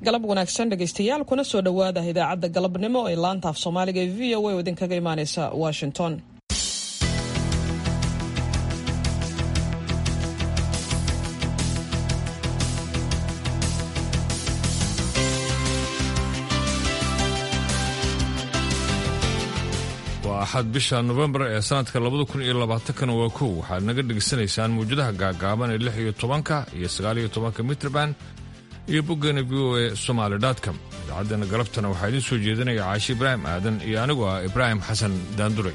galab wanaagsan dhegaystayaal kuna soo dhowaada idaacadda galabnimo ee laanta af Soomaaliga ee VOA oo idinkaga imaaneysa Washington. axad bisha November ee sanadka 2020 waa kow waxaad naga dhageysanaysaan muujadaha gaagaaban ee 16 iyo 19 Mitrband iyo boggeena VOA Somali.com. idaacadana galabtana waxaa idin soo jeedinaya Caashi Ibraahim Aadan iyo anigu ah Ibraahim Xasan Daanduray.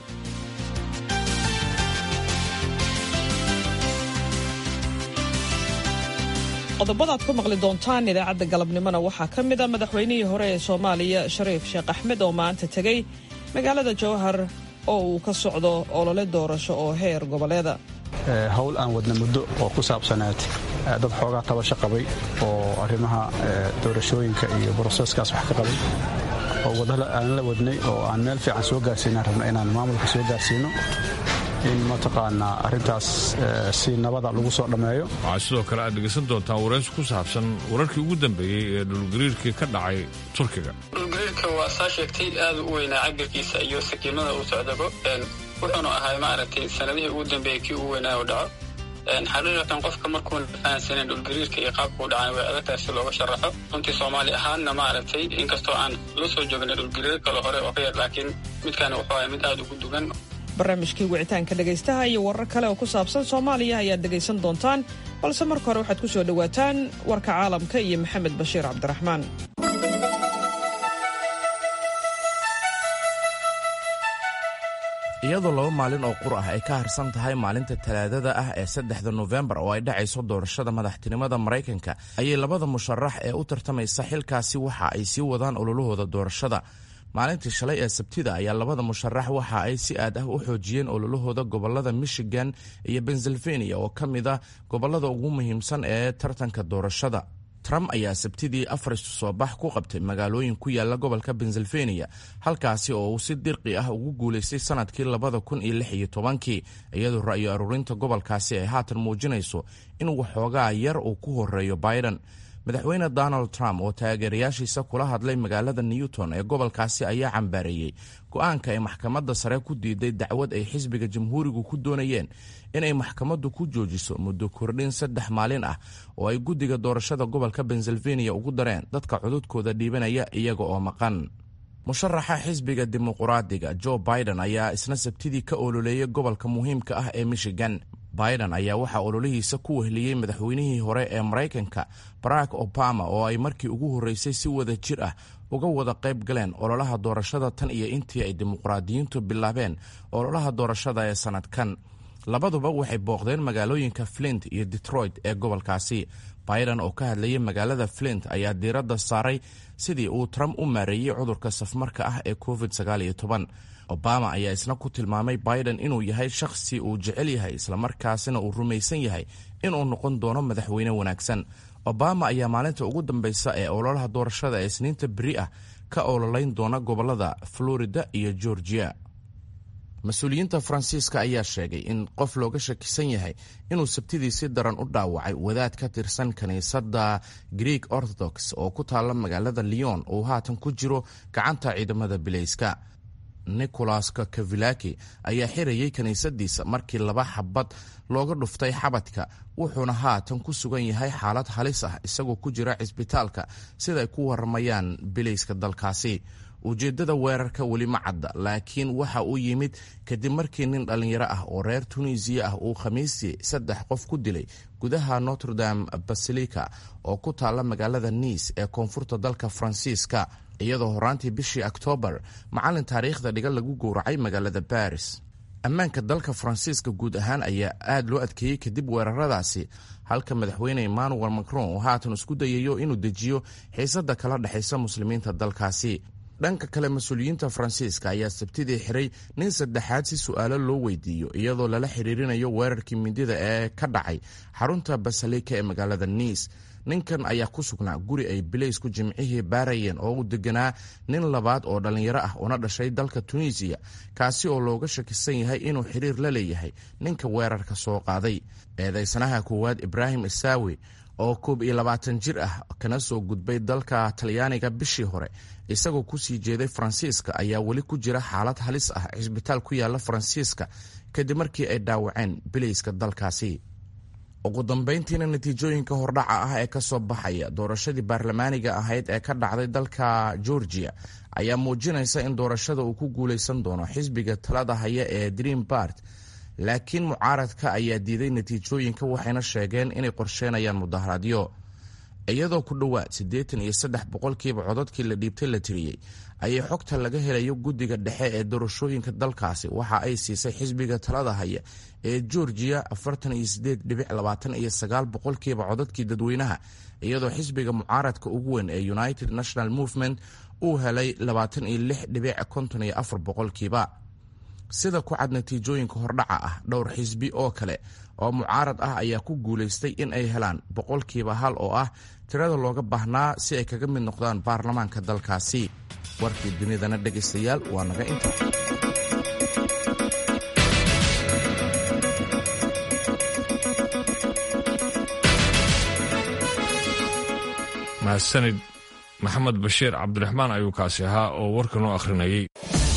qodobada aad ku maqli doontaan idaacadda galabnimona waxaa ka mid ah madaxweynihii hore ee Soomaaliya Shariif Sheekh Axmed oo maanta tegay magaalada Jowhar oo uu ka socdo olole doorasho oo heer goboleeda. hawl aan wadna muddo oo ku saabsanayd dad xoogaa tabasho qabay oo arrimaha doorashooyinka iyo broseskaas wax ka qabay oo wadada aan la wadnay oo aan meel fiican soo gaarsiinaan rabna inaan maamulka soo gaarsiino in mataqaanaa arrintaas si nabada lagu soo dhammeeyo. waxaa sidoo kale aad dhegaysan doontaan waraysi ku saabsan wararkii ugu dambeeyey ee dhulgariirkii ka dhacay Turkiga. dhulgariirka waa saa sheegtay aad u weynaa cabirkiisa iyo sakiimada uu socdaba wuxuuna ahay maaragtay sanadihii ugu dambeeyey kii ugu weynaa u dhaco. xaqiiqatan qofka markuuna fahansanin dhulgariirka iyo qaabka u dhacay way adagtahay si looga sharaxo. runtii Soomaali ahaanna maaragtay inkastoo aan la soo joognay dhulgariir kale hore oo ka yar laakiin midkaana wuxuu ahay mid aad ugu dugan. barnaamijkii wicitaanka dhegaystaha iyo warar kale oo ku saabsan Soomaaliya ayaad dhegaysan doontaan balse marka hore waxaad ku soo dhawaataan warka caalamka iyo Maxamed Bashiir Cabdiraxmaan. iyadoo 2 maalin oo qur ah ay ka harsan tahay maalinta Talaadada ah ee 3 November oo ay dhacayso doorashada madaxtinimada Mareykanka ayay labada musharax ee u tartamaysa xilkaasi waxa ay sii wadaan ololahooda doorashada. maalintii shalay ee Sabtida ayaa labada musharax waxa ay si aad ah u xoojiyeen ololahooda gobolada Michigan iyo Pennsylvania oo ka mid ah gobolada ugu muhiimsan ee tartanka doorashada. Trump ayaa Sabtidii afar soo bax ku qabtay magaalooyin ku yaala gobolka Pennsylvania halkaasi oo uu si dirqi ah ugu guuleystay sanadkii 2016 iyadoo ra'yo aruurinta gobolkaasi ay haatan muujinayso in waxoogaa yar uu ku horeeyo Biden. madaxweyne Donald Trump oo taageerayaashiisa kula hadlay magaalada Newton ee gobolkaasi ayaa cambaareeyay go'aanka ay maxkamadda sare ku diiday dacwad ay xisbiga jamhuurigu ku doonayeen inay maxkamaddu ku joojiso muddo kordhin 3 maalin ah oo ay guddiga doorashada gobolka Pennsylvania ugu dareen dadka codadkooda dhiibanaya iyaga oo maqan. musharaxa xisbiga dimuqraadiga Joe Biden ayaa isna Sabtidii ka ololeeyay gobolka muhiimka ah ee Michigan. Biden ayaa waxaa ololihiisa ku wehliyey madaxweynihii hore ee Mareykanka Barack Obama oo ay markii ugu horeysay si wada jir ah uga wada qayb galeen ololaha doorashada tan iyo intii ay dimuqraadiyiintu bilaabeen ololaha doorashada ee sanadkan. labaduba waxay booqdeen magaalooyinka Flint iyo Detroit ee gobolkaasi. Biden oo ka hadlayay magaalada Flint ayaa diiradda saaray sidii uu Trump u maareeyay cudurka safmarka ah ee COVID-19. Obama ayaa isna ku tilmaamay Biden inuu yahay shakhsi uu jecel yahay isla markaasina uu rumaysan yahay inuu noqon doono madaxweyne wanaagsan. Obama ayaa maalinta ugu dambaysa ee ololaha doorashada ee Isniinta beri ah ka ololeyn doona gobolada Florida iyo Georgia. mas-uuliyiinta Faransiiska ayaa sheegay in qof looga shakisan yahay inuu Sabtidii si daran u dhaawacay wadaad ka tirsan kaniisadda Greek Orthodox oo ku taala magaalada Lyon oo haatan ku jiro gacanta ciidamada bilayska. Nicolas Kavilaki ayaa xirayay kaniisadiisa markii 2 xabad looga dhuftay xabadka wuxuuna haatan ku sugan yahay xaalad halis ah isagoo ku jira cisbitaalka sida ay ku waramayaan bilayska dalkaasi. ujeedada weerarka weli ma cadda laakiin waxa uu yimid kadib markii nin dhalinyaro ah oo reer Tunisia ah uu Khamiistii 3 qof ku dilay gudaha Notre Dame Basilica oo ku taala magaalada Nice ee koonfurta dalka Faransiiska iyadoo horaantii bishii October macallin taariikhda dhiga lagu gowracay magaalada Paris. ammaanka dalka Faransiiska guud ahaan ayaa aad loo adkeeyay kadib weeraradaasi halka madaxweyne Emmanuel Macron uu haatan isku dayayo inuu dejiyo xiisadda kala dhaxaysa muslimiinta dalkaasi. dhanka kale mas-uuliyiinta Faransiiska ayaa Sabtidii xiray nin saddexaad si su'aalo loo weydiiyo iyadoo lala xiriirinayo weerarkii mindida ee ka dhacay xarunta Basilica ee magaalada Nice. ninkan ayaa ku sugnaa guri ay bilaysku jimcihii baarayeen oo u deganaa nin labaad oo dhalinyaro ah una dhashay dalka Tunisia kaasi oo looga shakisan yahay inuu xiriir la leeyahay ninka weerarka soo qaaday. eedaysanaha koowaad Ibrahim Issawi oo 21 jir ah kana soo gudbay dalka Talyaaniga bishii hore isagoo ku sii jeeday Faransiiska ayaa weli ku jira xaalad halis ah cisbitaal ku yaala Faransiiska kadib markii ay dhaawaceen bilayska dalkaasi. ugu dambeyntiina natiijooyinka hordhaca ah ee ka soo baxaya doorashadii baarlamaaniga ahayd ee ka dhacday dalka Georgia ayaa muujinaysa in doorashada uu ku guuleysan doono xisbiga talada haya ee Dream Party, laakiin mucaaradka ayaa diiday natiijooyinka waxayna sheegeen inay qorsheenayaan mudaharaadyo. iyadoo ku dhowaad 83% codadkii la dhiibtay la tiriyey ayay xogta laga helayo guddiga dhexe ee doorashooyinka dalkaasi waxa ay siisay xisbiga talada haya ee Georgia 48.29% codadkii dadweynaha, iyadoo xisbiga mucaaradka ugu weyn ee United National Movement uu helay 26.54%. sida ku cad natiijooyinka hordhaca ah, dhowr xisbi oo kale oo mucaarad ah ayaa ku guulaystay in ay helaan 1% oo ah tirada looga baahnaa si ay kaga mid noqdaan baarlamaanka dalkaasi. warkii dunidana dhegaystayaal waa naga inta. mahadsanid maxamed bashiir cabdiraxmaan ayuu kaasi ahaa oo warka noo akhrinayay.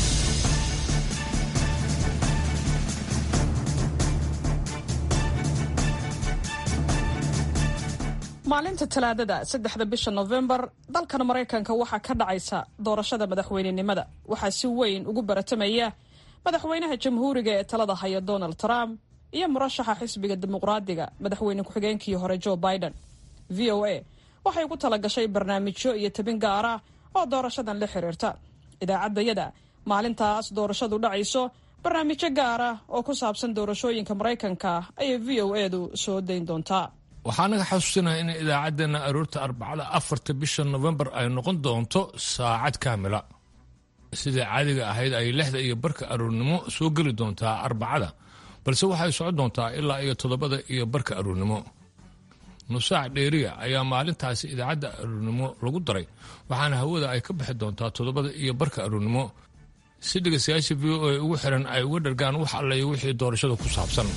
maalinta talaadada 3 bisha November dalkan Mareykanka waxaa ka dhacaysa doorashada madaxweynenimada. waxaa si weyn ugu baratamaya madaxweynaha jamhuuriga ee talada haya Donald Trump iyo murashaxa xisbiga dimuqraadiga madaxweyne ku-xigeenkii hore Joe Biden. VOA waxay ugu talagashay barnaamijyo iyo tabin gaar ah oo doorashadan la xiriirta. idaacaddayada maalintaas doorashadu dhacayso barnaamijyo gaar ah oo ku saabsan doorashooyinka Mareykanka ayay VOA-du soo dayn doontaa. waxaa naga xasuusinahay in idaacaddeenna aroorta Arbacada 4 bisha November ay noqon doonto saacad kaamila. sidai caadiga ahayd ay 6 iyo barka aroornimo soo geli doontaa Arbacada, balse waxay socon doontaa ilaa iyo 7 iyo barka aroornimo. nusaac dheeriya ayaa maalintaasi idaacadda aroornimo lagu daray, waxaana hawada ay ka bixi doontaa 7 iyo barka aroornimo si dhegaystayaasha VOA ugu xiran ay uga dhargaan wax alle iyo wixii doorashada ku saabsan.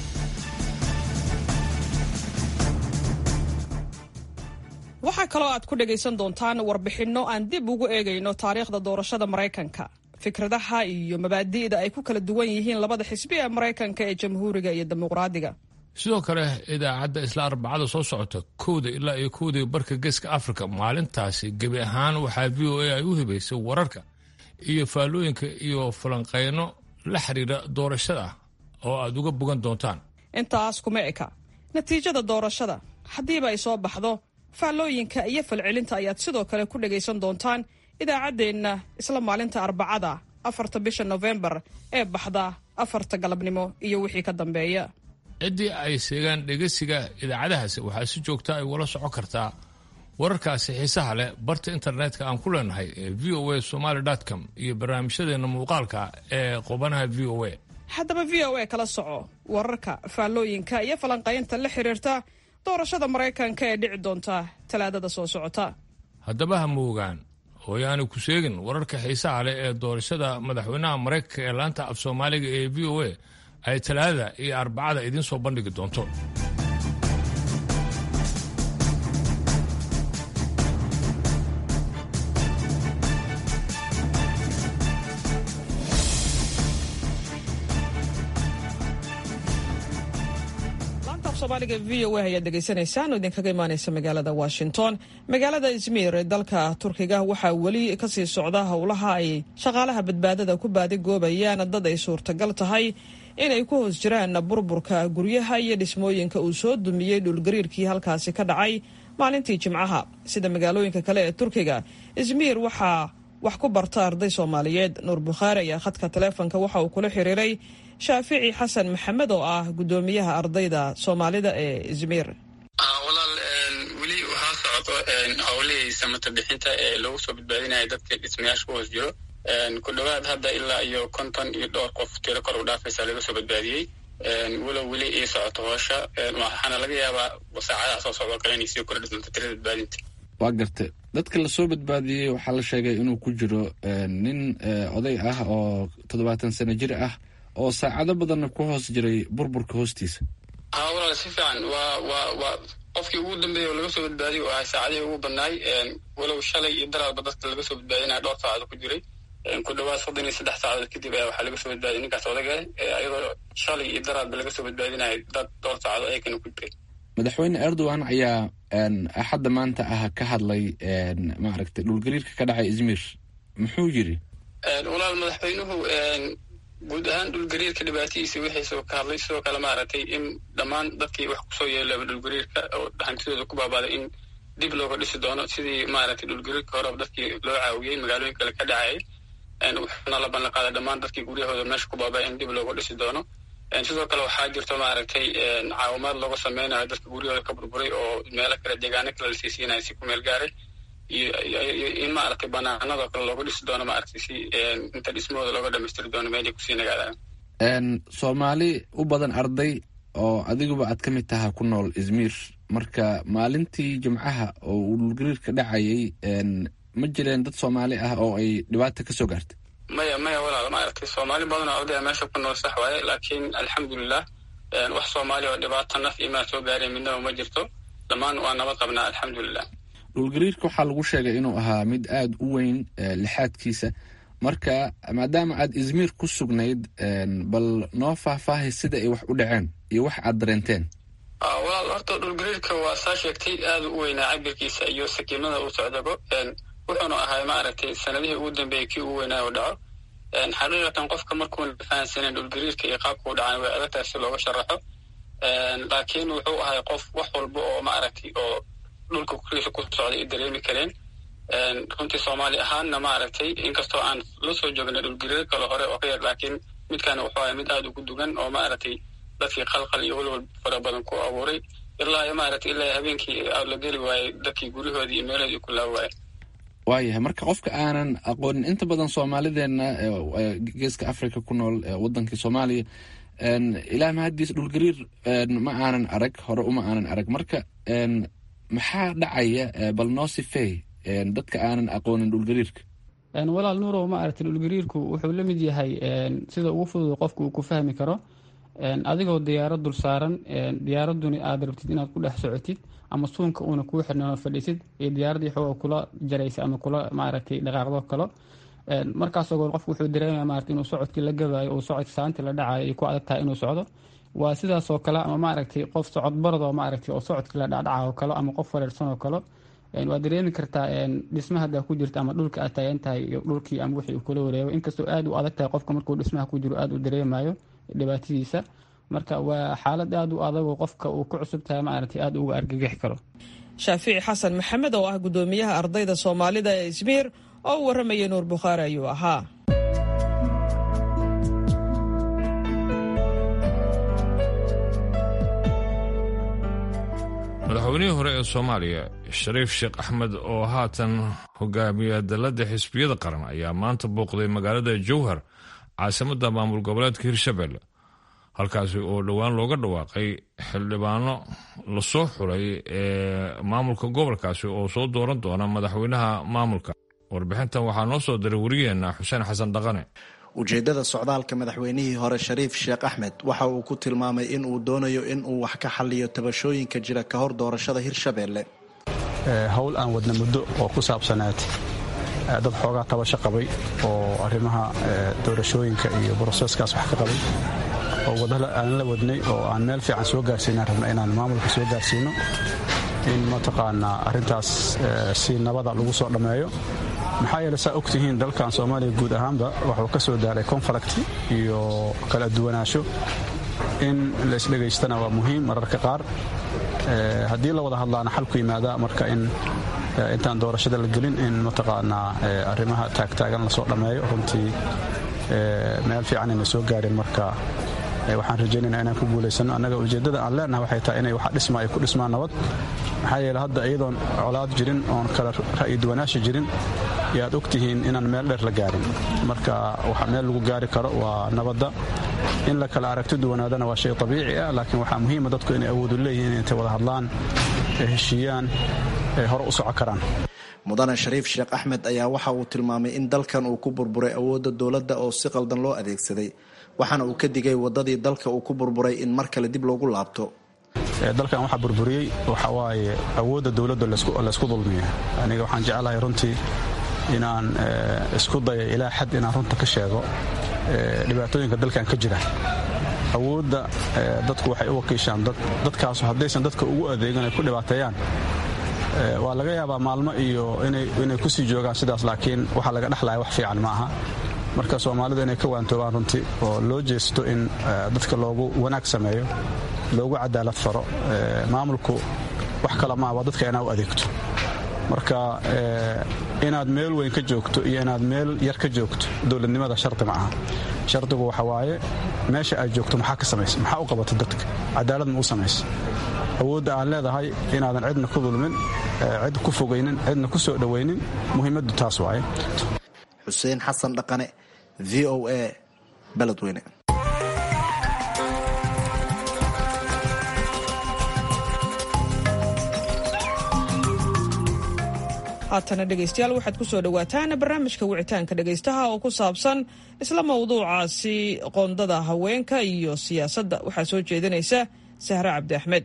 waxaa kaloo aad ku dhagaysan doontaan warbixinno aan dib ugu eegayno taariikhda doorashada Mareykanka, fikradaha iyo mabaadi'da ay ku kala duwan yihiin labada xisbi ee Mareykanka ee jamhuuriga iyo dimuqraadiga. sidoo kale idaacadda isla Arbacada soo socota 1 ilaa iyo 1 barka geeska Afrika maalintaasi gebi ahaan waxaa VOA ay u hibaysay wararka iyo faallooyinka iyo falanqeyno la xiriira doorashada oo aad uga bogan doontaan. intaas kuma eka natiijada doorashada, haddiiba ay soo baxdo faallooyinka iyo falcelinta ayaad sidoo kale ku dhagaysan doontaan idaacaddeenna isla maalinta Arbacada 4 bisha November ee baxda 4 galabnimo iyo wixii ka dambeeya. ciddii ay seegaan dhegeysiga idaacadahaasi waxaa si joogta ay wala socon kartaa wararkaasi xiisaha leh barta internetka aan ku leenahay ee voasomali.com iyo barnaamijyadeena muuqaalka ee qubanaha VOA. haddaba VOA kala soco wararka, faallooyinka iyo falanqaynta la xiriirta doorashada Mareykanka ee dhici doonta talaadada soo socota. haddaba ha moogaan hooyaani ku sheegin wararka xiisaha leh ee doorashada madaxweynaha Mareykanka ee laanta af Soomaaliga ee VOA ay talaadada iyo Arbacada idiin soo bandhigi doonto. Soomaaliga VOA ayaad dhegaysanaysaan oo idinkaga imaanaysa magaalada Washington. magaalada Izmir ee dalka Turkiga waxaa weli kasii socda howlaha ay shaqaalaha badbaadada ku baadigoobayaan dad ay suurtagal tahay inay ku hoos jiraan burburka guryaha iyo dhismooyinka uu soo dumiyey dhulgariirkii halkaasi ka dhacay maalintii Jimcaha. sida magaalooyinka kale ee Turkiga, Izmir waxaa wax ku barta arday Soomaaliyeed. Nuur Bukhaari ayaa khadka taleefanka waxa uu kula xiriiray Shaafici Xasan Maxamed oo ah gudoomiyaha ardayda Soomaalida ee Izmir. walaal weli waxaa socdo howlihii samata bixinta ee lagu soo badbaadinaya dadka dhismayaasha ku hoos jiro. ku dhowaad hadda ilaa iyo 50 iyo dhowr qof tiro kor u dhaafaysa laga soo badbaadiyey. walow weli ay socoto howsha, waxaana laga yaabaa saacadaha soo socdo kale inay sii kordhi doonto tirada badbaadinta. waa gartay. dadka lasoo badbaadiyey waxaa la sheegay inuu ku jiro nin oday ah oo 70 sano jir ah oo saacado badanna ku hoos jiray burburka hoostiisa. walaal walaal si fiican waa qofkii ugu dambeeyey oo laga soo badbaadiyay oo ahay saacadihii ugu badnaay walow shalay iyo daraadba dadka laga soo badbaadinaya dhowr saacadood ku jiray ku dhawaad 33 saacadood kadib ayaa waxaa laga soo badbaadiyay ninkaas odaga ayagoo shalay iyo daraadba laga soo badbaadinaya dad dhowr saacadood ayagana ku jiray. madaxweyne Erdogan ayaa axadda maanta ka hadlay maaragtay dhulgariirka ka dhacay Izmir muxuu yiri? walaal madaxweynuhu guud ahaan dhulgariirka dhibaatadiisa wixiisa ka hadlay sidoo kale maaragtay in dhammaan dadkii wax kusoo yeelay dhulgariirka oo hantidooda ku baabaaday in dib looga dhisi doono sidii maaragtay dhulgariirka hore dadkii loo caawiyey magaalooyin kale ka dhacay wuxuuna la ballan qaaday dhammaan dadkii guryahooda meesha ku baabay in dib looga dhisi doono. sidoo kale waxaa jirto maaragtay caawimaad looga sameynayo dadka guryahooda ka burburay oo meelo kale deegaano kale la siisiinayo si ku meel gaaray iyo in maaragtay banaanadoo kale looga dhisi doono maaragtay si inta dhismahooda looga dhamaystiri doono meelay kusii nagaadaan. Soomaali u badan arday oo adiguba aad ka mid tahay ku nool Izmir marka maalintii Jimcaha oo uu dhulgariirka dhacayay ma jireen dad Soomaali ah oo ay dhibaato ka soo gaartay? maya walaal maaragtay Soomaali badan oo arday meesha ku nool sax waaye laakiin alxamdulillah wax Soomaali oo dhibaato naf iyo maal soo gaaray midna ma jirto dhammaan waa nabad qabnaa alxamdulillah. dhulgariirka waxaa lagu sheegay inuu ahaa mid aad u weyn lixaadkiisa marka maadaama aad Izmir ku sugnayd bal noo faahfaahay sida ay wax u dhaceen iyo wax aad dareenteen. walaal horta dhulgariirka waa saa sheegtay aad u weynaa cabirkiisa iyo sakiimada uu socdaba wuxuuna ahay maaragtay sanadihii ugu dambeeyey kii ugu weynaa oo dhaco xaqiiqatan qofka markuuna fahansaneyn dhulgariirka iyo qaabka u dhacay way adagtahay si looga sharaxo laakiin wuxuu ahay qof wax walba oo maaragtay oo dhulka kuriisa ku socday ay dareemi kareen runtii Soomaali ahaanna maaragtay inkastoo aan la soo joognay dhulgariir kale hore oo ka yar laakiin midkaana wuxuu ahay mid aad ugu dugan oo maaragtay dadkii qalqal iyo walwal fara badan ku abuuray ilaa maaragtay ilaa habeenkii aad la geli waayey dadkii guryahoodii iyo meelahoodii ku laabi waayey. waayahay marka qofka aanan aqoonin inta badan Soomaalideenna geeska Afrika ku nool wadankii Soomaaliya ilaa mahadiis dhulgariir ma aanan arag hore uma aanan arag marka maxaa dhacaya bal noo sifeey dadka aanan aqoonin dhulgariirka? walaal nuurow ma aragtay dhulgariirku wuxuu la mid yahay sida ugu fudud qofku uu ku fahmi karo adigoo diyaarad dul saaran diyaaraduna aad rabtid inaad ku dhex socotid ama suunka uuna kuu xirnaan fadhiisid iyo diyaaradii xoog kula jaraysa ama kula maaragtay dhaqaaqdo kale markaasoo qofku wuxuu dareemayaa maaragtay inuu socodkii la gabayo oo socodka saantii la dhacayo ay ku adag tahay inuu socdo waa sidaasoo kale ama maaragtay qof socod barad oo maaragtay oo socodkii la dhacdhaca oo kale ama qof wareersan oo kale waad dareemi kartaa dhismaha haddaa ku jirta ama dhulka aad taagan tahay iyo dhulkii ama wixii uu kula wareego inkastoo aad u adag tahay qofka markuu dhismaha ku jiro aad u dareemayo dhibaatadiisa marka waa xaalad aad u adag oo qofka uu ku cusub tahay maaragtay aad uga argagaxi karo. Shaafici Xasan Maxamed oo ah gudoomiyaha ardayda Soomaalida ee Izmir oo warramaya Nuur Bukhaari ayuu ahaa. madaxweynihii hore ee Soomaaliya Shariif Sheekh Axmed oo haatan hogaamiya dalada xisbiyada qaran ayaa maanta booqday magaalada Jowhar caasimadda maamul goboleedka Hirshabelle halkaasi oo dhowaan looga dhawaaqay xildhibaano la soo xulay ee maamulka gobolkaasi oo soo dooran doona madaxweynaha maamulka. warbixintan waxaa noo soo diray wariyeena Xuseen Xasan Dhaqane. ujeedada socdaalka madaxweynihii hore Shariif Sheekh Axmed waxa uu ku tilmaamay in uu doonayo in uu wax ka xalliyo tabashooyinka jira ka hor doorashada Hirshabelle. hawl aan wadna muddo oo ku saabsanayd dad xoogaa tabasho qabay oo arrimaha doorashooyinka iyo broseskaas wax ka qabay oo wadada aan la wadnay oo aan meel fiican soo gaarsiinaan rabna inaan maamulka soo gaarsiino in mataqaanaa arrintaas si nabada lagu soo dhammeeyo maxaa yeelay saa ogtihiin dalkan Soomaaliya guud ahaanba wuxuu ka soo daaray conflict iyo kala duwanaansho in la isdhegaystana waa muhiim mararka qaar haddii la wada hadlaana xalku yimaada marka in intaan doorashada la gelin in mataqaanaa arrimaha taagtaagan lasoo dhammeeyo runtii meel fiican inay soo gaareen marka waxaan rajaynaynaa inaan ku guulaysano annaga ujeeddada aan leenahay waxay tahay inay wax dhisma ay ku dhismaan nabad maxaa yeelay hadda iyadoon colaad jirin oon kala ra'yi duwanaashi jirin yaad ogtihiin inaan meel dheer la gaarin marka waxa meel lagu gaari karo waa nabadda in la kala aragti duwanaadana waa shay dabiici ah laakiin waxaa muhiima dadku inay awood u leeyihiin intay wada hadlaan heshiiyaan hore u soco karaan. mudane Shariif Sheekh Axmed ayaa waxa uu tilmaamay in dalkan uu ku burburay awoodda dowladda oo si qaldan loo adeegsaday waxaana uu ka digay wadadii dalka uu ku burburay in mar kale dib loogu laabto. dalkan waxa burburiyey waxa waaye awoodda dawladda laysku dulmiya. aniga waxaan jeclahay runtii inaan isku dayo ilaa xad inaan runta ka sheego dhibaatooyinka dalkan ka jira. awoodda dadku waxay u wakiishaan dadkaasu haddaysan dadka ugu adeegan ay ku dhibaateeyaan waa laga yaabaa maalmo iyo inay ku sii joogaan sidaas, laakiin waxaa laga dhexlaya wax fiican ma aha. marka soomaalidu inay ka waantoobaan runtii oo loo jeesto in dadka loogu wanaag sameeyo, loogu cadaalad faro. maamulku wax kale maaha, waa dadka inaa u adeegto. marka inaad meel weyn ka joogto iyo inaad meel yar ka joogto dowladnimada shardi ma aha. shardigu waxa waaye meesha aad joogto maxaa ka samaysa, maxaa u qabata dadka, cadaalad ma u samaysa. awoodda aan leedahay inaadan cidna ku dulmin, cid ku fogaynin, cidna ku soo dhowaynin, muhiimaddu taas waaye. xuseen xasan dhaqane, v o a, beledweyne. haatana dhegaystayaal waxaad ku soo dhowaataan barnaamijka wicitaanka dhegaystaha oo ku saabsan isla mawduucaasi qoondada haweenka iyo siyaasadda. waxaa soo jeedinaysa sahre cabdi axmed.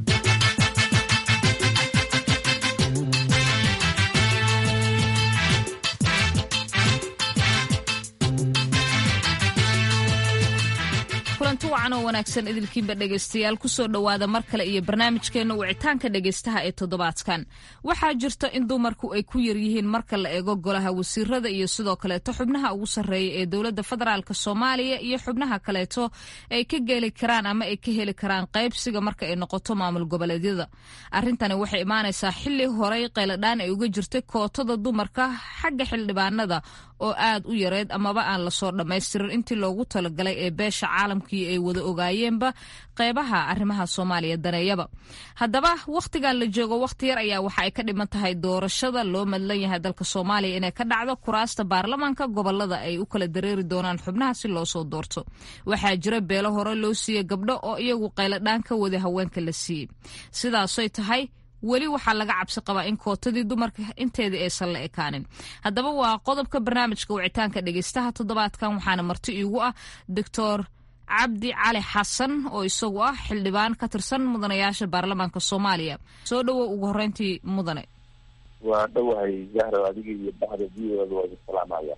kulanti wacan oo wanaagsan idilkiinba dhegaystayaal kusoo dhowaada mar kale iyo barnaamijkeenna wicitaanka dhegaystaha ee toddobaadkan. waxaa jirta in dumarku ay ku yaryihiin marka la eego golaha wasiirada iyo sidoo kaleeto xubnaha ugu sarreeya ee dowladda federaalk soomaaliya iyo xubnaha kaleeto ay ka geli karaan ama ay ka heli karaan qaybsiga marka ay noqoto maamul goboleedyada. arrintani waxay imaanaysaa xilli horey qayladhaan ay uga jirtay kootada dumarka xagga xildhibaanada oo aad u yareed amaba aan lasoo dhammaystirin intii loogu talagalay ee beesha caalamkii ay wada ogaayeenba qeybaha arrimaha soomaaliya daneeyaba. haddaba wakhtigan la joogo wakhti yar ayaa waxa ay ka dhiman tahay doorashada loo madlan yahay dalka soomaaliya inay ka dhacdo kuraasta baarlamaanka gobolada ay u kala dareeri doonaan xubnaha si loo soo doorto. waxaa jira beelo hore loo siiyey gabdho oo iyagu qayladhaan ka wada haweenka la siiyey. sidaasoy tahay weli waxaa laga cabsi qabaa in kootadii dumarka inteedii aysan la ekaanin. haddaba waa qodobka barnaamijka wicitaanka dhegaystaha toddobaadkan waxaana marti iigu ah doctor cabdi cali xasan oo isagu ah xildhibaan ka tirsan mudanayaasha baarlamaanka soomaaliya. soo dhowow ugu horreyntii mudane. waa dhowahay zahra, adiga iyo bahda v-oda waa idin salaamaya.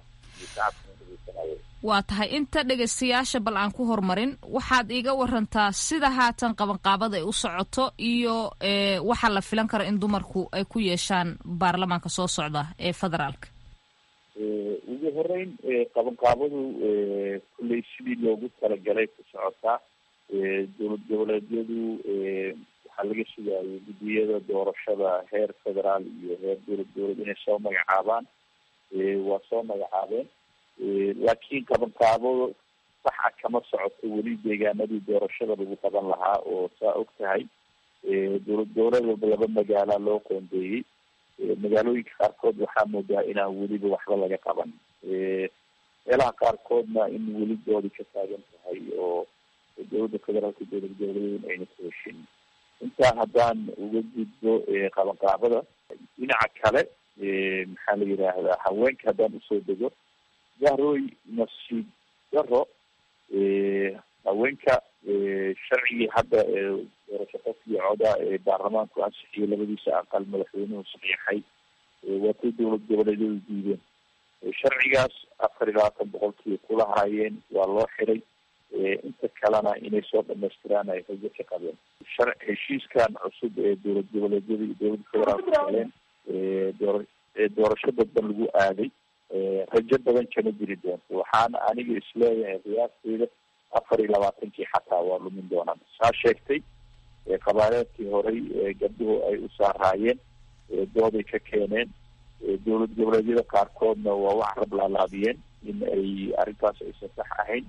waa tahay inta dhegaystayaasha bal aan ku hormarin waxaad iiga warantaa sida haatan qabanqaabada ay u socoto iyo waxaa la filan karo in dumarku ay ku yeeshaan baarlamaanka soo socda ee federaalka. ugu horeyn qabanqaabadu kulley sidii loogu talagalay ku socotaa. dowlad goboleedyadu waxaa laga sugayay guddiyada doorashada heer federaal iyo heer dowlad inay soo magacaabaan. waa soo magacaabeen, laakiin qabanqaabo saxa kama socoto weli deegaanadii doorashada lagu qaban lahaa oo saa og tahay dowlad goboleed walba 2 magaala loo qoondeeyey. magaalooyinka qaarkood waxaa moodaa inaan weliba waxba laga qaban. meelaha qaarkoodna in weli doodi ka taagan tahay oo dowladda federaalka dowlad goboleed ayna ku heshin. intaa haddaan uga gudbo qabanqaabada dhinaca kale, maxaa la yidhaahdaa haweenka haddaan usoo dego, zahroy nasiib daro haweenka sharcigii hadda doorasho qofkii coda ee baarlamaanku ansixiyey 2diisa aqal madaxweynuhu saxiixay waa kuwa dowlad goboleedyadu diideen. sharcigaas 24% kula haayeen, waa loo xiray. inta kalena inay soo dhamaystiraan ay rajo ka qabeen. heshiiskan cusub ee dowlad goboleedyada iyo dowladda federaalka galeen doorasho dadban lagu aaday, rajo badan kama jiri doonto. waxaana aniga isleeyahay qiyaasteyda 24 xataa waa lumin doonaan. saa sheegtay qabaareedkii horey gabdhuhu ay u saaraayeen dooday ka keeneen. dowlad goboleedyada qaarkoodna waa wax rab laalaabiyeen in ay arrintaas aysan sax ahayn.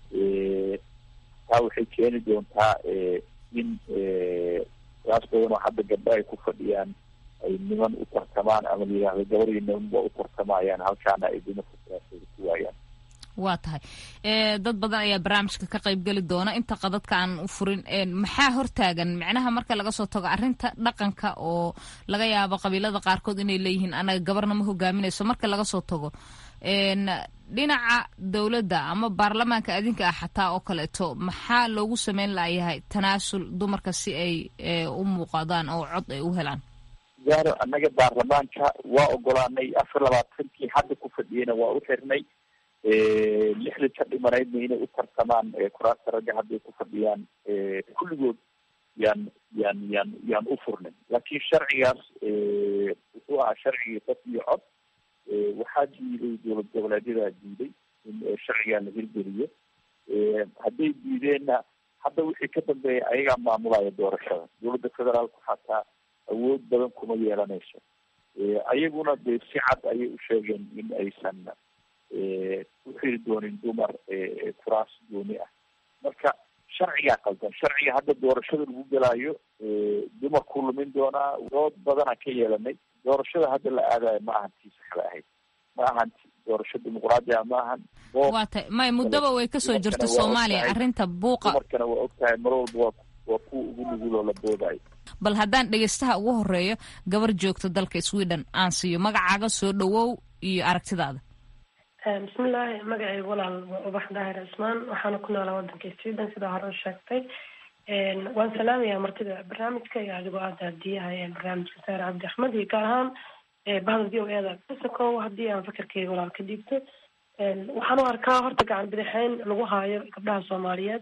taa waxay keeni doontaa in qiyaas badan oo hadda gabdho ay ku fadhiyaan ay niman u tartamaan ama la yidhaahdo gabar iyo nimanba u tartamayaan, halkaana ay dumarka siyaasadda ku waayaan. waa tahay dad badan ayaa barnaamijka ka qayb geli doona. inta qadadka aan u furin maxaa hortaagan micnaha marka laga soo tago arrinta dhaqanka oo laga yaabo qabiilada qaarkood inay leeyihiin anaga gabarna ma hogaaminayso. marka laga soo tago dhinaca dowladda ama baarlamaanka adinka ah xataa oo kaleeto maxaa loogu sameyn layahay tanaasul dumarka si ay u muuqadaan oo cod ay u helaan? gaaro annaga baarlamaanka waa ogolaanay 24 hadda ku fadhiyana waa u xirnay 6 ka dhimanaydna inay u tartamaan kuraasta ragga hadday ku fadhiyaan kulligood yaan u furnay. laakiin sharcigaas wuxuu ahaa sharcigii qof iyo cod waxaa diiday dowlad goboleedyadaa diiday in sharcigaa la hirgeliyo. hadday diideenna hadda wixii ka dambeeya ayagaa maamulaya doorashada. dowladda federaalku xataa awood badan kuma yeelanayso. ayaguna dee si cad ayay u sheegeen in aysan u xiri doonin dumar kuraas gooni ah. marka sharcigaa qaldan. sharciga hadda doorashada lagu gelaayo dumarku lumin doonaa. dood badana ka yeelanay. doorashada hadda la aadayo ma ahan tii saxda ahayd, ma ahan doorasho dimuqraadiya, ma ahan. waa tay may muddaba way kasoo jirta Soomaaliya arrinta buuqa. dumarkana waa ogtahay mar walba waa kuwa ugu nugul oo la boodayo. bal haddaan dhegeystaha ugu horeeyo gabar joogta dalka Sweden aan siiyo magacaaga, soo dhawow iyo aragtidaada. bismillaahi, magacayga walaal waa ubax daahir ismaan, waxaana ku noolaa wadanka Sweden sida hore sheegtay. waan salaamayaa martida barnaamijka iyo adigoo aad haadiyahay barnaamijka Saare Cabdi Axmed iyo gaar ahaan bahda VOAda kasakow. haddii aan fikirkeyga walaal ka dhiibto, waxaan u arkaa horta gacan bidixeyn lagu haayo gabdhaha Soomaaliyeed.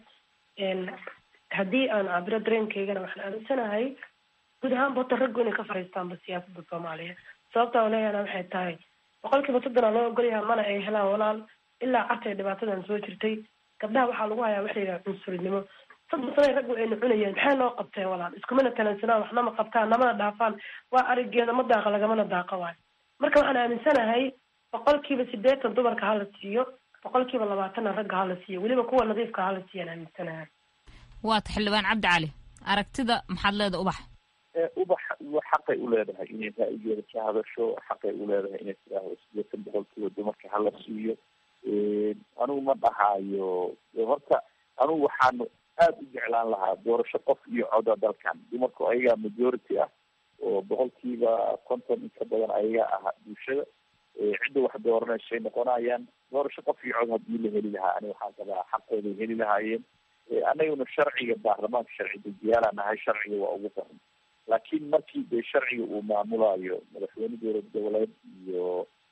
haddii aan cabiro dareenkeygana waxaan aaminsanahay guud ahaan bota raggu inay ka fariistaanba siyaasada Soomaaliya. sababta oo leeyahana waxay tahay 70% loo ogolyahay mana ay helaan walaal ilaa cartay dhibaatadan soo jirtay. gabdhaha waxaa lagu hayaa waxa la yidhaha cunsurinimo. 3 sano raggu ayna cunayeen maxay noo qabteen walaal? iskumana talansanaan, waxna ma qabtaan, namana dhaafaan. waa arigeeda ma daaqa lagamana daaqa waayo. marka waxaan aaminsanahay 80% dumarka hala siiyo, 20% ragga hala siiyo, weliba kuwa nadiifka hala siiyaan aaminsanahay. waata xildhibaan Cabdi Cali, aragtida maxaad leedahay ubax? ubax xaqay u leedahay inay ra'yigeeda ka hadasho, xaqay u leedahay inay tiraahdo 80% dumarka hala siiyo. anigu ma dhahayo horta, anigu waxaan aada u jeclaan lahaa doorasho qof iyo coda dalkan. dumarku ayagaa majority ah oo 50% in ka badan ayagaa ah bulshada. cidda wax dooranaysa noqonayaan. doorasho qof iyo cod hadii la heli lahaa ani waxaan qabaa xaqooday heli lahaayeen. anaguna sharciga baarlamaanka sharci dejiyaala nahay, sharciga waa ugu daran. laakiin markii dee sharciga uu maamulayo madaxweyne dowlad goboleed iyo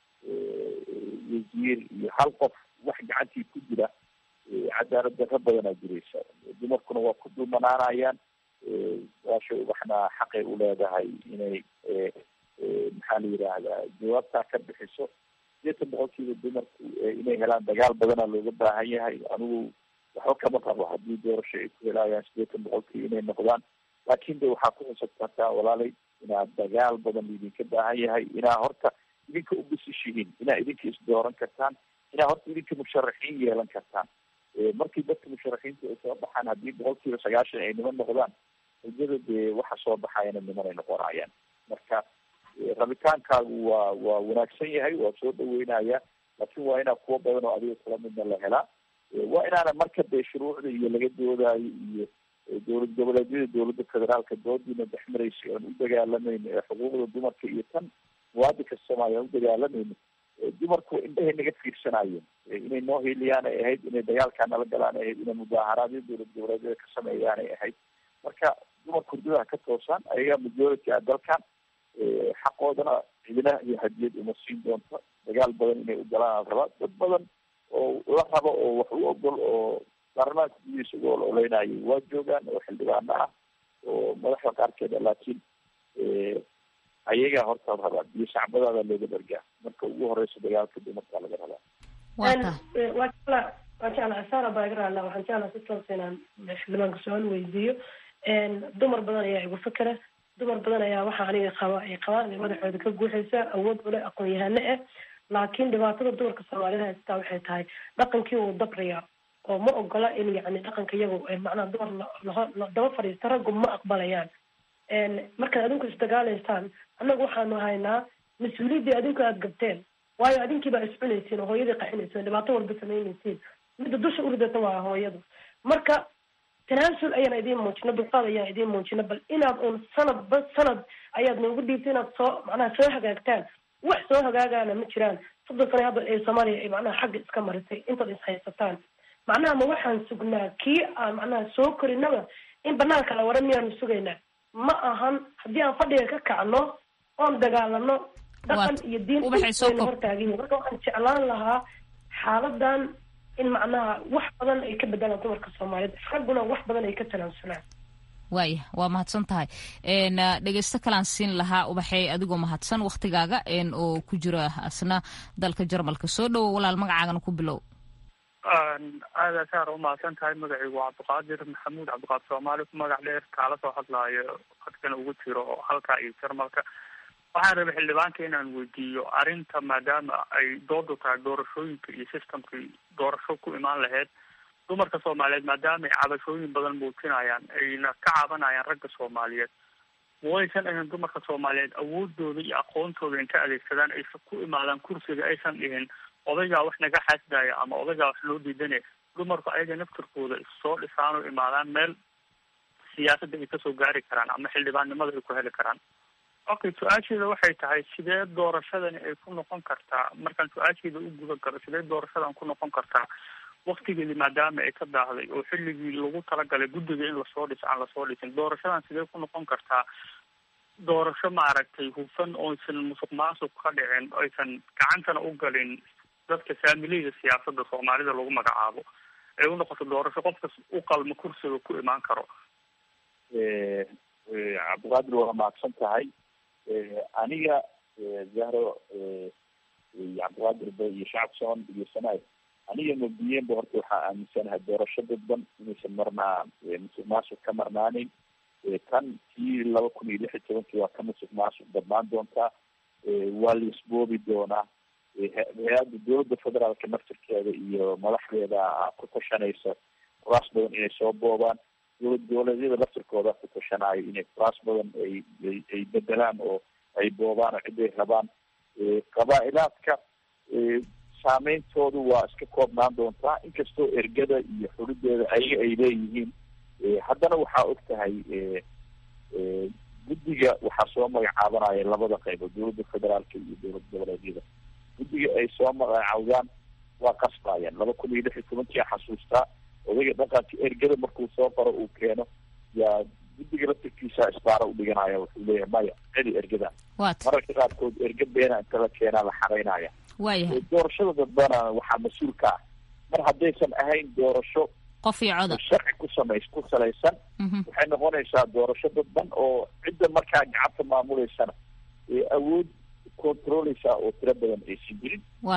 wasiir iyo hal qof wax gacantii ku jira, cadaalad darro badanaa jiraysa. dumarkuna waa ku dulmanaanayaan. waashay ubaxna xaqay u leedahay inay maxaa la yidhaahdaa jawaabtaa ka bixiso. 80% dumarku inay helaan dagaal badana looga baahan yahay. anigu waxba kama qabo haddii doorasho ay ku helayaan 80% inay noqdaan. laakiin de waxaa ku xusab kartaa walaalay inaad dagaal badan idinka baahan yahay. inaa horta idinka u bisishihiin, inaa idinka isdooran kartaan, inaa horta idinka musharaxiin yeelan kartaan. markii dadka musharaxiinta ay soo baxaan, haddii 90% ay niman noqdaan, hujada dee waxa soo baxayana niman ay noqonayaan. marka rabitaankaagu waa wanaagsan yahay, waa soo dhaweynaya, laakiin waa inaa kuwa badan oo adiga kala midna la helaa. waa inaana marka dee shuruucda iyo laga doodaayo iyo dowlad goboleedyada dowladda federaalka doodiina dhexmaraysa oan u dagaalamayno xuquuqda dumarka iyo tan muwaadinka Soomaaliya aan u dagaalamayno. dumarku indhahay naga fiirsanayeen. inay noo heliyaan ay ahayd, inay dagaalkaa nala galaan ay ahayd, inay mudaaharaadyo dowlad goboleedyada ka sameeyaan ay ahayd. marka dumarka hurdaha ka toosaan, ayagaa majority ah dalkan. xaqoodana cidina iyo hadiyad uma siin doonto. dagaal badan inay u galaan rabaa. dad badan oo la rabo oo wax u ogol oo baarlamaanka gudihiisa uga ololeynayo waa joogaan, oo xildhibaano ah oo madaxda qaarkeeda. laakiin ayagaa horta rabaa biyo shacbadaada looga dhargaa. marka ugu horeysa dagaalka dumarkaa laga rabaa. waa jeclaa saara baagaraala, waxaan jeclaa si toos inaan xildhibaanka su-aal weydiiyo. dumar badan ayaa igu fikira, dumar badan ayaa waxa aniga ay qabaan inay madaxooda ka guuxaysa, awood ule, aqoon-yahano ah. laakiin dhibaatada dumarka Soomaalida haystaa waxay tahay dhaqankii uu dabraya oo ma ogola in yani dhaqanka iyagu macnaha dumar daba fadhiista, raggu ma aqbalayaan. markaad adinku isdagaalaysaan, annagu waxaanu haynaa mas-uuliyaddii adinku aada gabteen. waayo adinkiibaa iscunaysiin oo hooyadii qaxinaysiin, dhibaato walba samaynaysiin. midda dusha uridata waa hooyadu. marka tanaasul ayaan idiin muujino, dulqaad ayaan idiin muujino. bal inaad un sanad ayaad noogu dhiibta inaad soo macnaha soo hagaagtaan. wax soo hagaagaana ma jiraan. soddon sano hadda ee soomaaliya ay macnaha xagga iska marisay intaad is haysataan macnaha ma waxaan sugnaa kii aan macnaha soo korinaba in banaanka la wara miyaanu sugaynaa ma ahan haddii aan fadhiga ka kacno oon dagaalano dhaqan iyo diin wayna hortaagihin marka waxaan jeclaan lahaa xaaladan in macnaha wax badan ay ka bedelaan dumarka soomaaliyeed ragguna wax badan ay ka talaamsanaan waaya waa mahadsan tahay dhegeysto kalaan siin lahaa ubaxey adigoo mahadsan waktigaaga oo ku jira asna dalka jarmalka soo dhowo walaal magacaagana ku bilow aada saar u mahadsan tahay magacaygu waa cabdiqaadir maxamuud cabdiqaadir soomaali ku magac dheer kaala soo hadlaayo hadkana ugu jiro halka iyo jarmalka waxaan rabay xildhibaanka inaan weydiiyo arrinta maadaama ay doodu tahay doorashooyinka iyo systemkii doorasho ku imaan lahayd dumarka soomaaliyeed maadaama ay cabashooyin badan muujinayaan ayna ka cabanayaan ragga soomaaliyeed mawaysan ahayn dumarka soomaaliyeed awoodooda iyo aqoontooda in ka adeegsadaan aysan ku imaadaan kursiga aysan dhihin odaygaa wax naga xasdaya ama odaygaa wax loo diidanaya dumarku ayaga naftirkooda issoo dhisaan oo imaadaan meel siyaasadda ay kasoo gaari karaan ama xildhibaannimada ay ku heli karaan. Okay, su-aasheeda waxay tahay sidee doorashadani ay ku noqon kartaa markaan su-aasheeda u guda galo sidee doorashadan ku noqon kartaa waktigeedii maadaama ay ka daahday oo xilligii lagu talagalay guddiga in lasoo dhiso aan lasoo dhisin doorashadan sidee ku noqon kartaa doorasho maaragtay hufan oysan musuq maasuq ka dhicin aysan gacantana u galin dadka saamileyda siyaasadda soomaalida lagu magacaabo ay u noqoto doorasho qofkas u qalmo kursiga ku imaan karo. cabdiqaadir waa mahadsan tahay aniga zahro cabdiqaadir ba iyo shacabson iyo sanaad aniga mabdiyeenba horta waxaa aaminsanahay doorasho dadban inaysan marnaa musuq maasuq ka marnaanin kan kii 2016 waa ka musuq maasuq badnaan doontaa waa la isboobi doonaa hay-adda dowladda federaalka naftirkeeda iyo madaxdeeda ku tashanaysa kuraas badan inay soo boobaan dowlad goboleedyada laftirkooda ku tashanaayo inay kuraas badan ay bedelaan oo ay boobaan oo ciday rabaan qabaa-ilaadka saameyntoodu waa iska koobnaan doontaa inkastoo ergada iyo xulideeda ayaga ay leeyihiin haddana waxaa og tahay guddiga waxaa soo magacaabanaya labada qaybood dowladda federaalka iyo dowlad goboleedyada guddiga ay soo magacaawdaan waa qasbayaan 2016 xasuustaa odayga dhaqanka ergada markuu soo qaro uu keeno yaa guddiga laftirkiisa isbaara u dhiganaya wuxuu leeyahay maya celi ergada mararka qaarkood erga beena inta la keenaa la xaraynaya doorashada dadbana waxaa mas-uul ka ah mar haddaysan ahayn doorasho qof iyo codab sharci ku salaysan waxay noqonaysaa doorasho dadban oo cidda markaa gacanta maamuleysana awood controleysaa oo tiro badan aysan jirin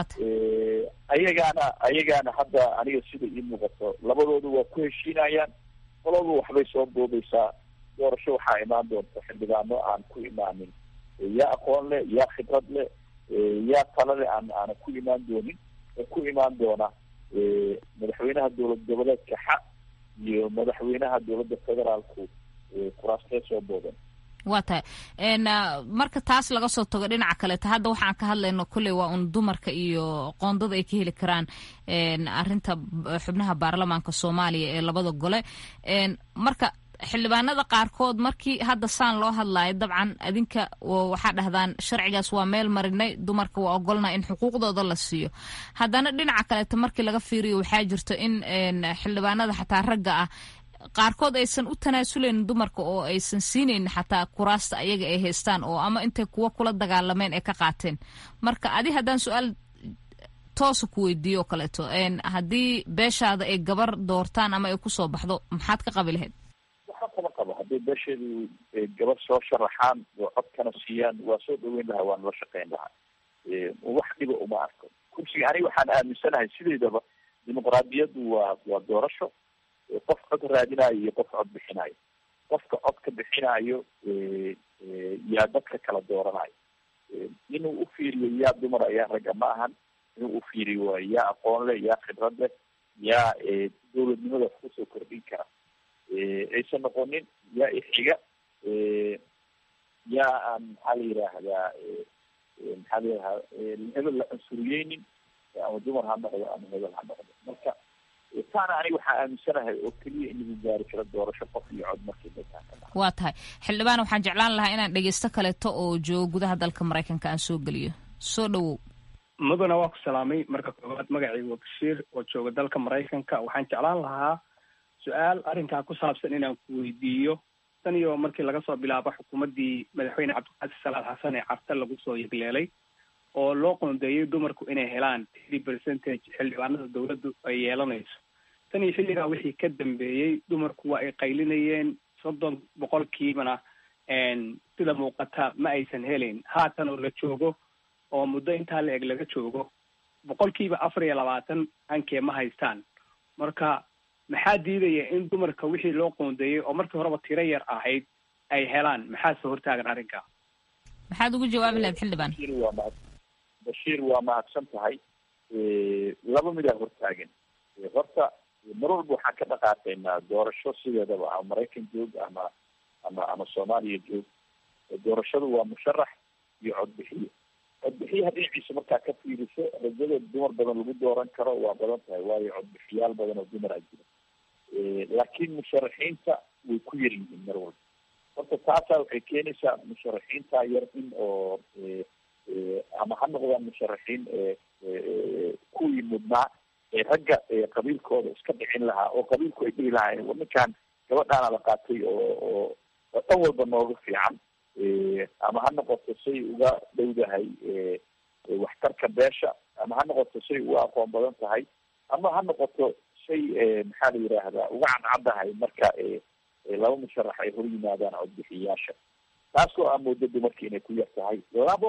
ayagaana hadda aniga sida ii muuqato labadoodu waa ku heshiinayaan qolaba waxbay soo boobeysaa doorasho waxaa imaan doonta xildhibaano aan ku imaanin yaa aqoon leh yaa khibrad leh yaa tala leh aana ku imaan doonin oo ku imaan doona madaxweynaha dowlad goboleedka xa iyo madaxweynaha dowladda federaalku kuraastee soo boodan waa tahay marka taas laga soo tago dhinaca kaleeta hadda waxaan ka hadlayno kolley waa un dumarka iyo qoondada ay ka heli karaan arrinta xubnaha baarlamaanka soomaaliya ee labada gole marka xildhibaanada qaarkood markii hadda saan loo hadlaayo dabcan adinka waxaa dhahdaan sharcigaas waa meel marinay dumarka waa ogolnaa in xuquuqdooda la siiyo haddana dhinaca kaleeta markii laga fiiriyo waxaa jirto in xildhibaanada xataa ragga ah qaarkood aysan u tanaasuleynin dumarka oo aysan siinaynin xataa kuraasta ayaga ay haystaan oo ama intay kuwa kula dagaalameen ay ka qaateen marka adi haddaan su-aal toosa ku weydiiyo oo kaleeto haddii beeshaada ay gabar doortaan ama ay kusoo baxdo maxaad ka qabi lahayd waxaa kama qabo haddii beesheedu gabar soo sharaxaan oo codkana siiyaan waa soo dhaweyn lahaa waan la shaqeyn lahaa wax dhiba uma arko kursiga aniga waxaan aaminsanahay sideedaba dimuqraadiyaddu waa doorasho qof cod raadinayo iyo qof cod bixinayo qofka cod ka bixinayo yaa dadka kala dooranayo inuu u fiiriyo yaa dumar ayaa ragga ma ahan inuu u fiiriyo waa yaa aqoon leh yaa khibrad leh yaa dowladnimada wax kusoo kordhin kara aysan noqonin yaa ixiga yaa aan maxaa la yidhaahdaa hebel la cunsuriyeynin ama dumar ha noqdo ama hebel ha noqdo marka taana aniga waxaa aaminsanahay oo keliya in lagu gaari karo doorasho qof iyo cod markii waa tahay xildhibaan waxaan jeclaan lahaa inaan dhegeysto kaleeto oo joogo gudaha dalka maraykanka aan soo geliyo soo dhawow mudane waa ku salaamay marka koowaad magacaygu waa bashiir oo jooga dalka maraykanka. waxaan jeclaan lahaa su-aal arrinkaa ku saabsan inaan ku weydiiyo. tan iyo markii laga soo bilaabo xukuumaddii madaxweyne cabdiqaadir salaad xasan ee carta lagu soo yegleelay oo loo qoondeeyey dumarku inay helaan 30% xildhibaanada dawladdu ay yeelanayso. tan iyo xilligaa wixii ka dambeeyey dumarku waa ay qaylinayeen 30% sida muuqata ma aysan helayn. haatan oo la joogo oo muddo intaa la eg laga joogo 24% hankee ma haystaan. marka maxaa diidaya in dumarka wixii loo qoondeeyey oo markii horeba tiro yar ahayd ay helaan? maxaa soo hortaagan arrinka? maxaad ugu jawaabi lahayd xildhibaan? bashiir waa mahadsan tahay. laba midaa hortaagan. horta mar walba waxaan ka dhaqaaqaynaa doorasho sideedaba ama maraykan joog ama soomaaliya joog. doorashadu waa musharax iyo codbixiye. codbixiyaha dhinaciisa markaa ka fiiriso rajada dumar badan lagu dooran karo waa badan tahay, waayo codbixiyaal badan oo dumar a jira. laakiin musharaxiinta way ku yar yihiin mar walba. horta taasaa waxay keenaysaa musharaxiinta yar in oo ama ha noqdaan musharaxiin kuwii mudnaa ee ragga qabiilkooda iska dhicin lahaa oo qabiilku ay dhihi lahaayeen war ninkaan gabadhaana la qaatay oo dhan walba nooga fiican, ama ha noqoto say uga dhowdahay waxtarka beesha, ama ha noqoto say uga aqoon badan tahay, ama ha noqoto shay maxaa la yidhaahdaa uga cadcaddahay marka laba musharax ay hor yimaadaan codbixiyayaasha. taasoo aa mooda dumarka inay ku yar tahay. labo,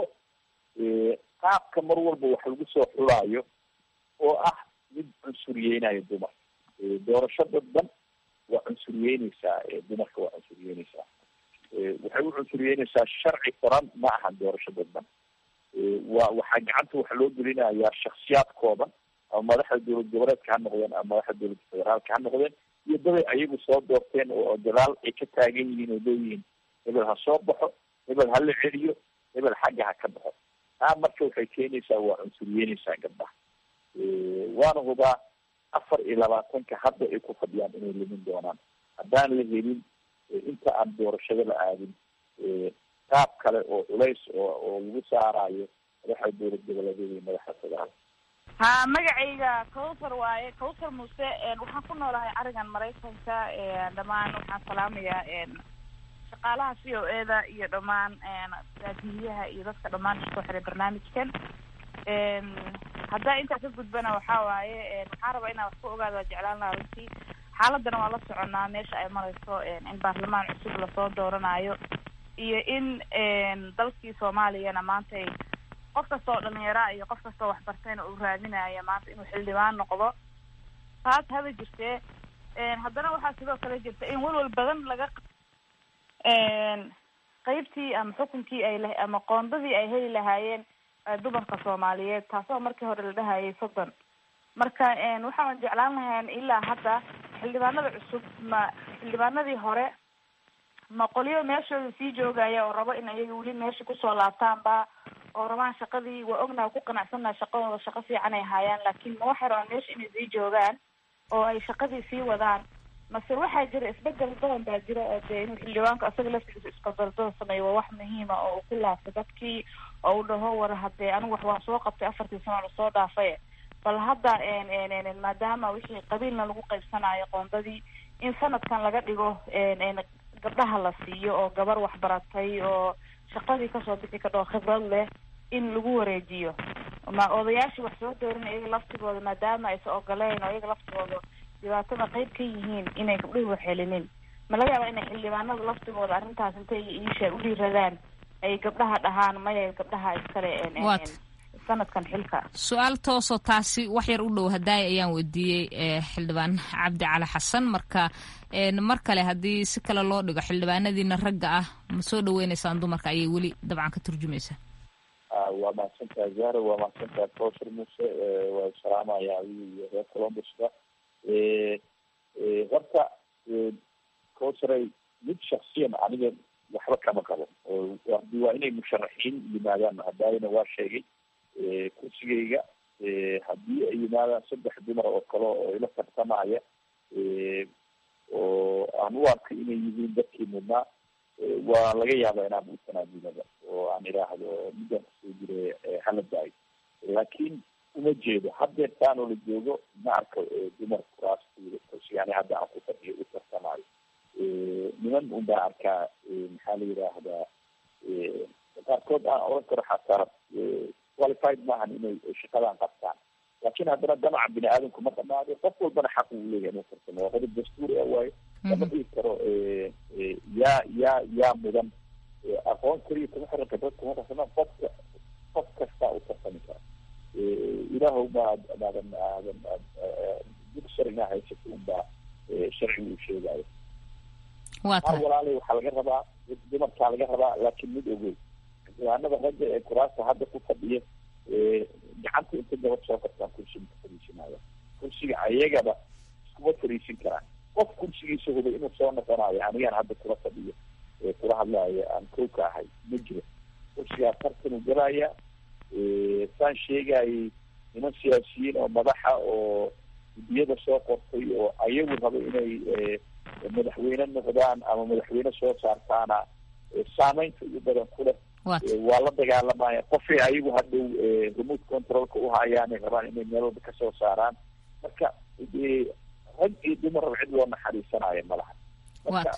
qaabka mar walba wax lagu soo xulaayo oo ah mid cunsuriyeynayo dumarka. doorasho dadban waa cunsuryeyneysaa dumarka, waa cunsuryeyneysaa. waxay u cunsuryeyneysaa sharci qoran ma ahan doorasho dadban. waxaa gacanta waxa loo gelinayaa shaksiyaad kooban, ama madaxda dowlad goboleedka ha noqdeen ama madaxda dowladda federaalka ha noqdeen, iyo daday ayagu soo doorteen oo dadaal ay ka taagan yihiin oo leeyihiin hebel ha soo baxo, hebel ha la celiyo, hebel xagga ha ka baxo. taa marka waxay keenaysaa waa cunsuryeyneysaa gabdhaha. waana hubaa 24 hadda ay ku fadhiyaan inay limin doonaan haddaan la helin inta aan doorashada la aadin qaab kale oo culays oo lagu saarayo madaxda dowlad goboleedyada iyo madaxda federaalka. ha magacayga Kawsar waaye, Kawsar Muuse. waxaan ku noolahay arigan Maraykanka. dhammaan waxaan salaamayaa shaqaalaha COA-da iyo dhammaan raadiyaha iyo dadka dhammaan isku xiray barnaamijkan. haddaa intaa ka gudbana waxaa waaye waxaan rabaa inaan wax ku ogaado, waa jeclaan lahaa runtii. xaaladana waa la soconaa meesha ay marayso, in baarlamaan cusub lasoo dooranayo iyo in dalkii soomaaliyana maanta ay qof kasta oo dhalinyara iyo qof kasta oo waxbartayna uu raadinaya maanta inuu xildhibaan noqdo. taas haba jirtee haddana waxaa sidoo kale jirta in walwal badan laga qaybtii ama xukunkii ama qoondadii ay heli lahaayeen dumarka Soomaaliyeed, taasoo markii hore la dhahayay 30. marka waxaan jeclaan lahayn ilaa hadda xildhibaanada cusub ma xildhibaanadii hore ma qoliyo meeshooda sii joogaya oo rabo in ayaga weli meesha kusoo laabtaanba oo rabaan shaqadii. waa ognaha ku qanacsanaa shaqadooda, shaqo fiican ay hayaan, laakiin ma waxay rabaan meesha inay sii joogaan oo ay shaqadii sii wadaan, mase waxaa jira isbedel badan baa jira oo dee inuu xildhibaanku asaga laftigiisa isbedel sameeyo waa wax muhiima oo uu ku laabto dadkii oo uu dhaho war haddee anigu wax waan soo qabtay 4 sano lasoo dhaafay, bal hadda maadaama wixii qabiilna lagu qaybsanayo qoondadii in sanadkan laga dhigo gabdhaha la siiyo oo gabar waxbaratay oo shaqadii kasoo bixi kadhoo khibrad leh in lagu wareejiyo. ma odayaashii wax soo doorin iyaga laftigooda maadaama aysa ogoleen oo iyaga laftigooda dhibaatada qayb ka yihiin inay gabdhuhu wax helinin, ma laga yaaba inay xildhibaanada laftigooda arrintaas intay iisha u dhiiradaan ay gabdhaha dhahaan maya gabdhaha iskale sanadkan xilka. su-aal toosoo taasi wax yar u dhow hadaay ayaan weydiiyey xildhibaan cabdi cali xasan. marka mar kale haddii si kale loo dhigo xildhibaanadiina ragga ah ma soo dhaweynaysaan dumarka ayay weli dabcan ka turjumaysaa? waa mahadsantahay zahra, waa mahadsantahay Kawsar Muuse. waa salaamaya iyo reer Columbusba. horta Kawsaray mid shaksiyan aniga waxba kama qabo oo waa inay musharaxiin yimaadaan. hadaayna waa sheegay kursigayga haddii ay yimaadaan 3 dumar oo kale oo ila tartamaya oo aan u arkay inay yihiin dadkii mudnaa, waa laga yaabaa inaan u tanaadulada oo aan idhaahdo midaan kusoo jiray hala daay. laakiin uma jeedo haddeer taanoo la joogo ma arko dumar kuraastooda yani hadda aan ku fadhiyo u tartamaayo niman un baa arkaa maxaa la yidhaahdaa qaarkood aan oran karo xataa qualified maahan inay shaqadan qabtaan laakiin haddana damaca bini aadamku ma dhamaado qof walbana xaq uu leeyahay inuu tartamo waa qodob dastuuri ah waayo lama dhigi karo yaa mudan aqoon keliya kuma xiran khibrad kuma xiran qof kastaa u tartami kara ilaahow aadan dug sharciga haysato unbaa sharciga uu sheegayo mar walaalay waxaa laga rabaa dumarkaa laga rabaa laakiin mid ogoy xildhibaanada ragga ee kuraasta hadda ku fadhiya gacanta inta gabad soo qabtaan kursiga ka fariisinaya kursiga ayagaba iskuma fariisin karaan qof kursigiisa hubay inuu soo noqonayo anigaan hadda kula fadhiyo kula hadlaayo aan kow ka ahay ma jiro kursigaa tartanuu galaya saan sheegayay niman siyaasiyiin oo madaxa oo guddiyada soo qortay oo ayagu raba inay madaxweyne noqdaan ama madaxweyne soo saartaana saameynta ugu badan ku leh waa la dagaalamaya qofay ayagu hadhow remote controlka uhayaanay rabaan inay meel walba kasoo saaraan marka rag iyo dumaraba cid loo naxariisanayo malaha marka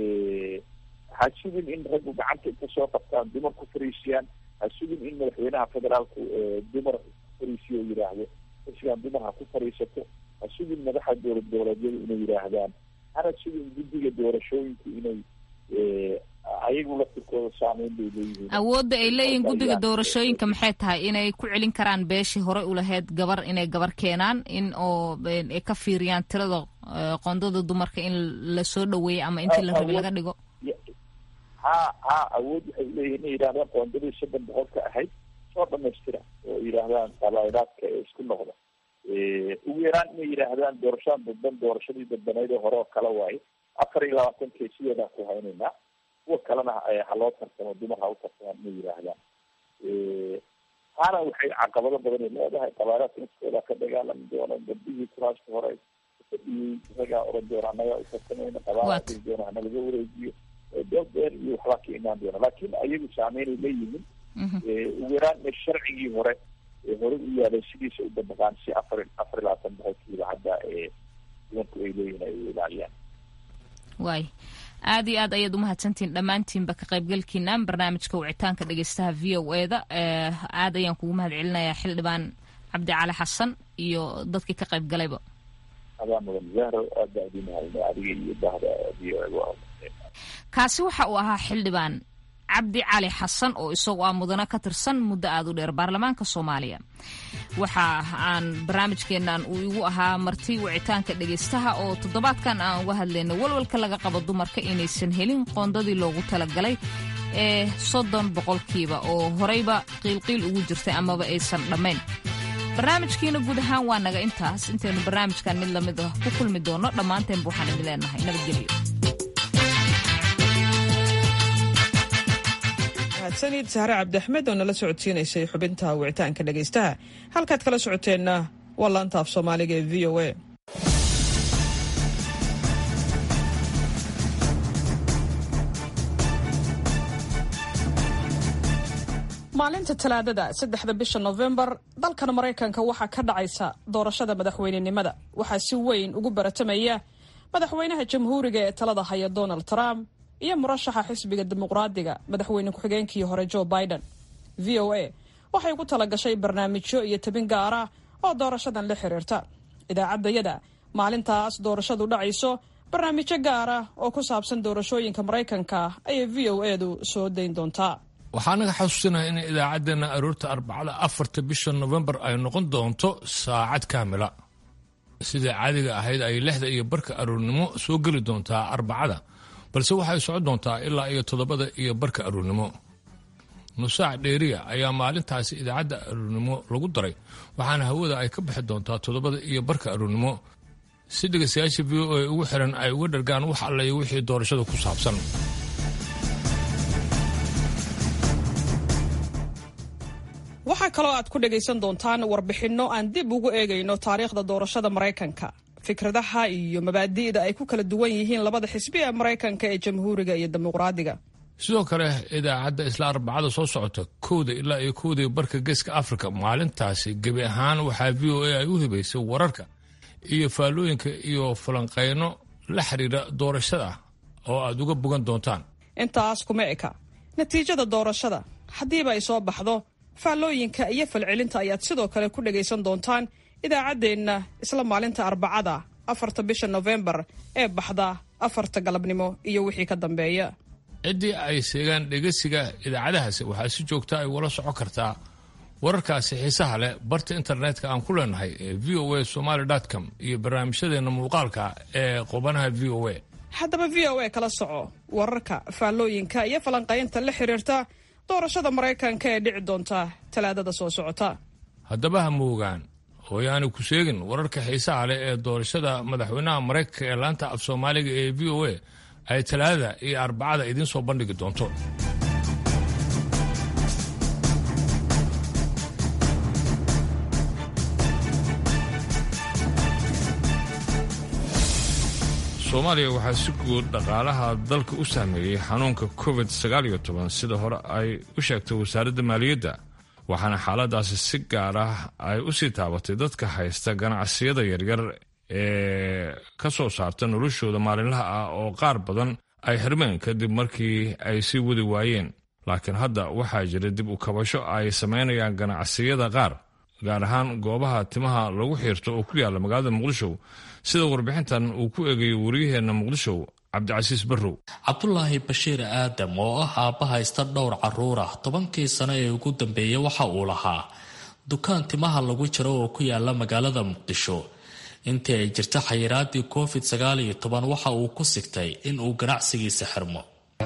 ha sugin in raggu gacanta inta soo qabtaan dumar ku fariisiyaan ha sugin in madaxweynaha federaalku dumar fariisiyo o yidhaahdo kursigaan dumar ha ku fariisato ha sugin madaxa dowlad goboleedyadu inay yidhaahdaan hana sugin guddiga doorashooyinku inay ayagu laftirkooda saameyn bay leeyihiin awoodda ay leeyihiin guddiga doorashooyinka maxay tahay inay ku celin karaan beeshii hore u lahayd gabar inay gabar keenaan in oo ay ka fiiriyaan tirada qoondada dumarka in lasoo dhaweeyo ama intii la rabay laga dhigo ha awood waxay leeyihin inay yidhahdaan qoondadii 300 ahayd soo dhamaystira oo yidhaahdaan qabaa'ilaadka ee isku noqda ugu yaraan inay yidhaahdaan doorashaan dadban doorashadii dadbanayd oo hore oo kala waaye 24 sideedaan ku haynaynaa kuwa kalena ha loo tartamo dumar ha u tartamaan inay yidhaahdaan taana waxay caqabado badan leedahay qabaa'ilaadka naftooda ka dagaalami doona gabdhihii kuraasta hore fadhiyey ragaa oran doona annagaa u tartamayna qabaa'ilaadka doona hanalaga wareejiyo doodeer iyo waxbaa ka imaan doona laakiin ayagu saameynay leeyihiin ugu yaraan sharcigii hore u yaalay sidiisa u dabaqaan si afar iyo labaatan boqolkiiba hadda dumarku ay leeyihin ay u ilaaliyaan waay aad iyo aad ayaad umahadsantihiin dhammaantiinba ka qaybgalkiina barnaamijka wicitaanka dhegeystaha v o eda aad ayaan kugu mahad celinayaa xildhibaan cabdi cali xasan iyo dadkii ka qayb galayba adaa mudan zahro aad baa idin mahadnay adiga iyo bahda v o eda kaasi waxa uu ahaa xildhibaan cabdi cali xasan oo isagoo mudana ka tirsan muddo aad u dheer baarlamaanka Soomaaliya waxa aan barnaamijkeenan uu igu ahaa marti wicitaanka dhageystaha oo toddobaadkan aan uga hadlaynay walwalka laga qabo dumarka inaysan helin qoondadii loogu talagalay ee 30% oo horeyba qiilqiil ugu jirtay amaba aysan dhammayn barnaamijkiina guud ahaan waa naga intaas intaynu barnaamijkan mid lamid ah ku kulmi doono dhammaanteen waxaan idin leenahay nabadgelyo sanid sahre cabdi axmed oo nala socodsiinaysay xubinta wicitaanka dhegaystaha halkaad kala socoteenna waa laanta af soomaaliga ee v o a maalinta talaadada 3 bisha November dalkan Mareykanka waxaa ka dhacaysa doorashada madaxweynenimada waxaa si weyn ugu baratamaya madaxweynaha jamhuuriga ee talada haya Donald Trump iyo murashaxa xisbiga dimuqraadiga madaxweyne ku-xigeenkii hore Joe Biden. VOA waxay ku talagashay barnaamijyo iyo tabin gaar ah oo doorashadan la xiriirta. Idaacaddayada maalintaas doorashadu dhacayso barnaamijyo gaar ah oo ku saabsan doorashooyinka Mareykanka ayay VOA-du soo dayn doontaa. waxaa naga xasuusinayaa in idaacaddeenna aroorta Arbacada 4 bisha November ay noqon doonto saacad kaamila. Sida caadiga ahayd ay 6 iyo barka aroornimo soo geli doontaa Arbacada. balse waxay socon doontaa ilaa iyo 7 iyo barka aroornimo nusaac dheeriya ayaa maalintaasi idaacadda aroornimo lagu daray waxaana hawada ay ka bixi doontaa 7 iyo barka aroornimo si dhegeystayaasha VOA ugu xiran ay uga dhargaan wax alla iyo wixii doorashada ku saabsan waxaa kaloo aad ku dhegaysan doontaan warbixinno aan dib ugu eegayno taariikhda doorashada Mareykanka fikradaha iyo mabaadi'da ay ku kala duwan yihiin labada xisbi ee Mareykanka ee jamhuuriga iyo dimuqraadiga sidoo kale idaacadda isla arbacada soo socota 1 ilaa iyo 1:15 geeska afrika maalintaasi gebi ahaan waxaa v o a ay u hibaysay wararka iyo faallooyinka iyo falanqeyno la xiriira doorashada oo aad uga bogan doontaan. intaas kuma eka natiijada doorashada haddiiba ay soo baxdo faallooyinka iyo falcelinta ayaad sidoo kale ku dhagaysan doontaan idaacaddeenna isla maalinta arbacada 4 bisha November ee baxda 4 galabnimo iyo wixii ka dambeeya. ciddii ay seegaan dhegeysiga idaacadahaasi waxaa si joogta ay wala socon kartaa wararkaasi xiisaha leh barta internetka aan ku leenahay ee voasomali.com iyo barnaamijyadeena muuqaalka ee qubanaha VOA. haddaba VOA kala soco wararka faallooyinka iyo falanqaynta la xiriirta doorashada Mareykanka ee dhici doonta Talaadada soo socota. haddaba ha moogaan hooyaani ku sheegin wararka xiisaha leh ee doorashada madaxweynaha Mareykanka ee laanta af Soomaaliga ee VOA ay Talaadada iyo Arbacada idin soo bandhigi doonto. Soomaaliya waxaa si guud dhaqaalaha dalka u saameeyay xanuunka COVID-19 sida hore ay u sheegtay wasaaradda maaliyadda, waxaana xaaladaasi si gaar ah ay u sii taabatay dadka haysta ganacsiyada yaryar ee ka soo saarta noloshooda maalinlaha ah oo qaar badan ay xirmeen kadib markii ay sii wadi waayeen. laakiin hadda waxaa jira dib u kabasho ay samaynayaan ganacsiyada qaar, gaar ahaan goobaha timaha lagu xiirto oo ku yaala magaalada Muqdisho, sida warbixintan uu ku eegayo wariyaheenna Muqdisho Cabdicasiis Barrow. Cabdulaahi Bashiir Aadam oo ah aabba haysta dhowr carruur ah 10kii sano ee ugu dambeeyay waxa uu lahaa dukaan timaha lagu jiro oo ku yaala magaalada Muqdisho. intii ay jirta xayiraadii COVID-19 waxa uu ku sigtay in uu ganacsigiisa xirmo.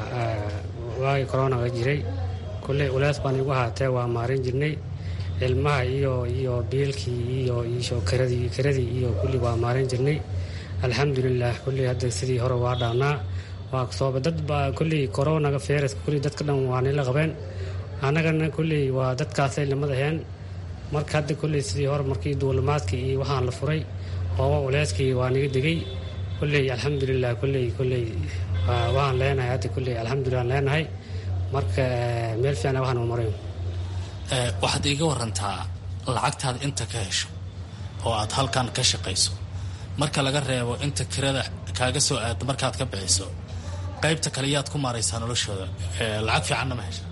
waagi corona jiray kulli ulaas baan igu haatee waa maarin jirnay ilmaha iyo biilkii iyo kiradii iyo kulli waa maarin jirnay. alxamdulillaah kulli hadda sidii hore waa dhaanaa waa soo dad baa kulli corona virus kulli dadka dhan waa nila qabeen anagana kulli waa dadkaasay lamadaheen. marka hadda kulli sidii hore markii duulimaadkii iyo waxaan la furay oo ulaaskii waa naga digay kulli alxamdulillaah kulli waan leenahay hadda kulli alxamdulillaah leenahay. marka meel fiican waxaan u maray. waxaad iiga warantaa lacagtaad inta ka hesho oo aad halkan ka shaqayso marka laga reebo inta kirada kaaga soo aado markaad ka bixiso qaybta kale yaad ku maaraysaa noloshooda lacag fiicanna ma hesha?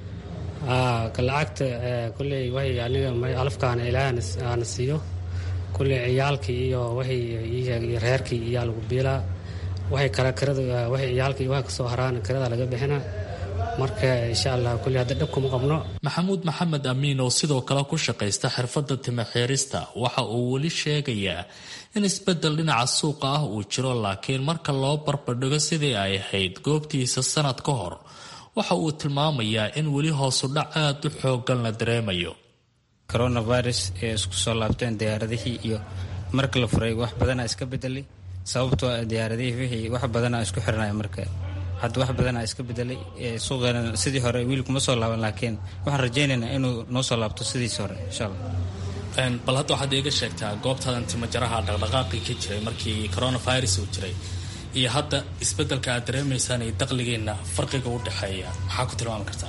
lacagta kulli waxay aniga alafkaana ilaahan aan siiyo kulli ciyaalkii iyo waxay reerkii iyo lagu biilaa waxay kala kirada waxay ciyaalkii waxa ka soo haraan kirada laga bixina. marka insha Allah kulli hadda dhab kuma qabno. Maxamuud Maxamed Amiin oo sidoo kale ku shaqaysta xirfadda timaxeerista waxa uu weli sheegayaa in isbedel dhinaca suuqa ah uu jiro, laakiin marka loo barbardhigo sidii ay ahayd goobtiisa sanad ka hor waxa uu tilmaamayaa in weli hoos u dhac aad u xooggan la dareemayo. coronavirus ee isku soo laabteen diyaaradihii iyo marka la furay wax badan iska bedelay sababtoo ah diyaaradihii wixii wax badan isku xirnay marka hadda wax badan iska bedelay suuqana sidii hore wiil kuma soo laaban laakiin waxaan rajaynaynaa inuu noo soo laabto sidii hore insha Allah. bal hadda waxaad iiga sheegtaa goobtadan timajaraha dhaqdhaqaaqii ka jiray markii coronavirus uu jiray iyo hadda isbedelka aad dareemaysaan iyo dakhligeena farqiga u dhaxeeya maxaa ku tilmaami kartaa?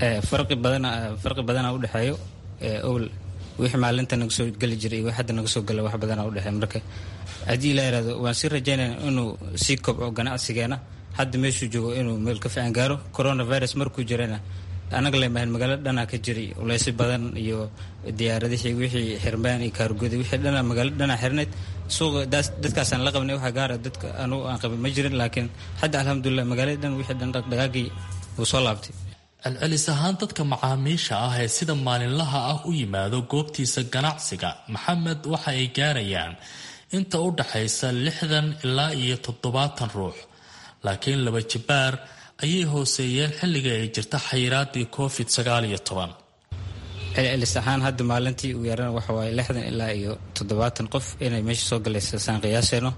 farqi badan u dhaxeeyo owl wixii maalinta naga soo gali jiray iyo hadda naga soo gala wax badan u dhaxeeyo. marka haddii la yiraahdo waan si rajaynaynaa inuu sii kobco ganacsigeena hadda meeshuu joogo inuu meel ka fiican gaaro. coronavirus markuu jirana anaga leemahan magaalada dhanaa ka jiray uleysyo badan iyo diyaaradihii wixii xirmaan iyo kaargooda wixii dhanaa magaalada dhanaa xirnayd suuqa dadkaasaan la qabnay waxa gaara dadka anugu aan qabin ma jirin laakiin hadda alxamdulilah magaalada dhan wixii dhan dhaqdhaqaagii wuu soo laabtay. celcelis ahaan dadka macaamiisha ah ee sida maalinlaha ah u yimaado goobtiisa ganacsiga Maxamed waxa ay gaarayaan inta u dhaxaysa 60 ilaa iyo 70 ruux, laakiin laba jibaar ayay hooseeyeen xilliga ay jirta xayiraadii COVID-19. celcelis ahaan hadda maalintii uu yaraan waxa waaye 60 ilaa iyo 70 qof inay meesha soo galaysa saan qiyaasayno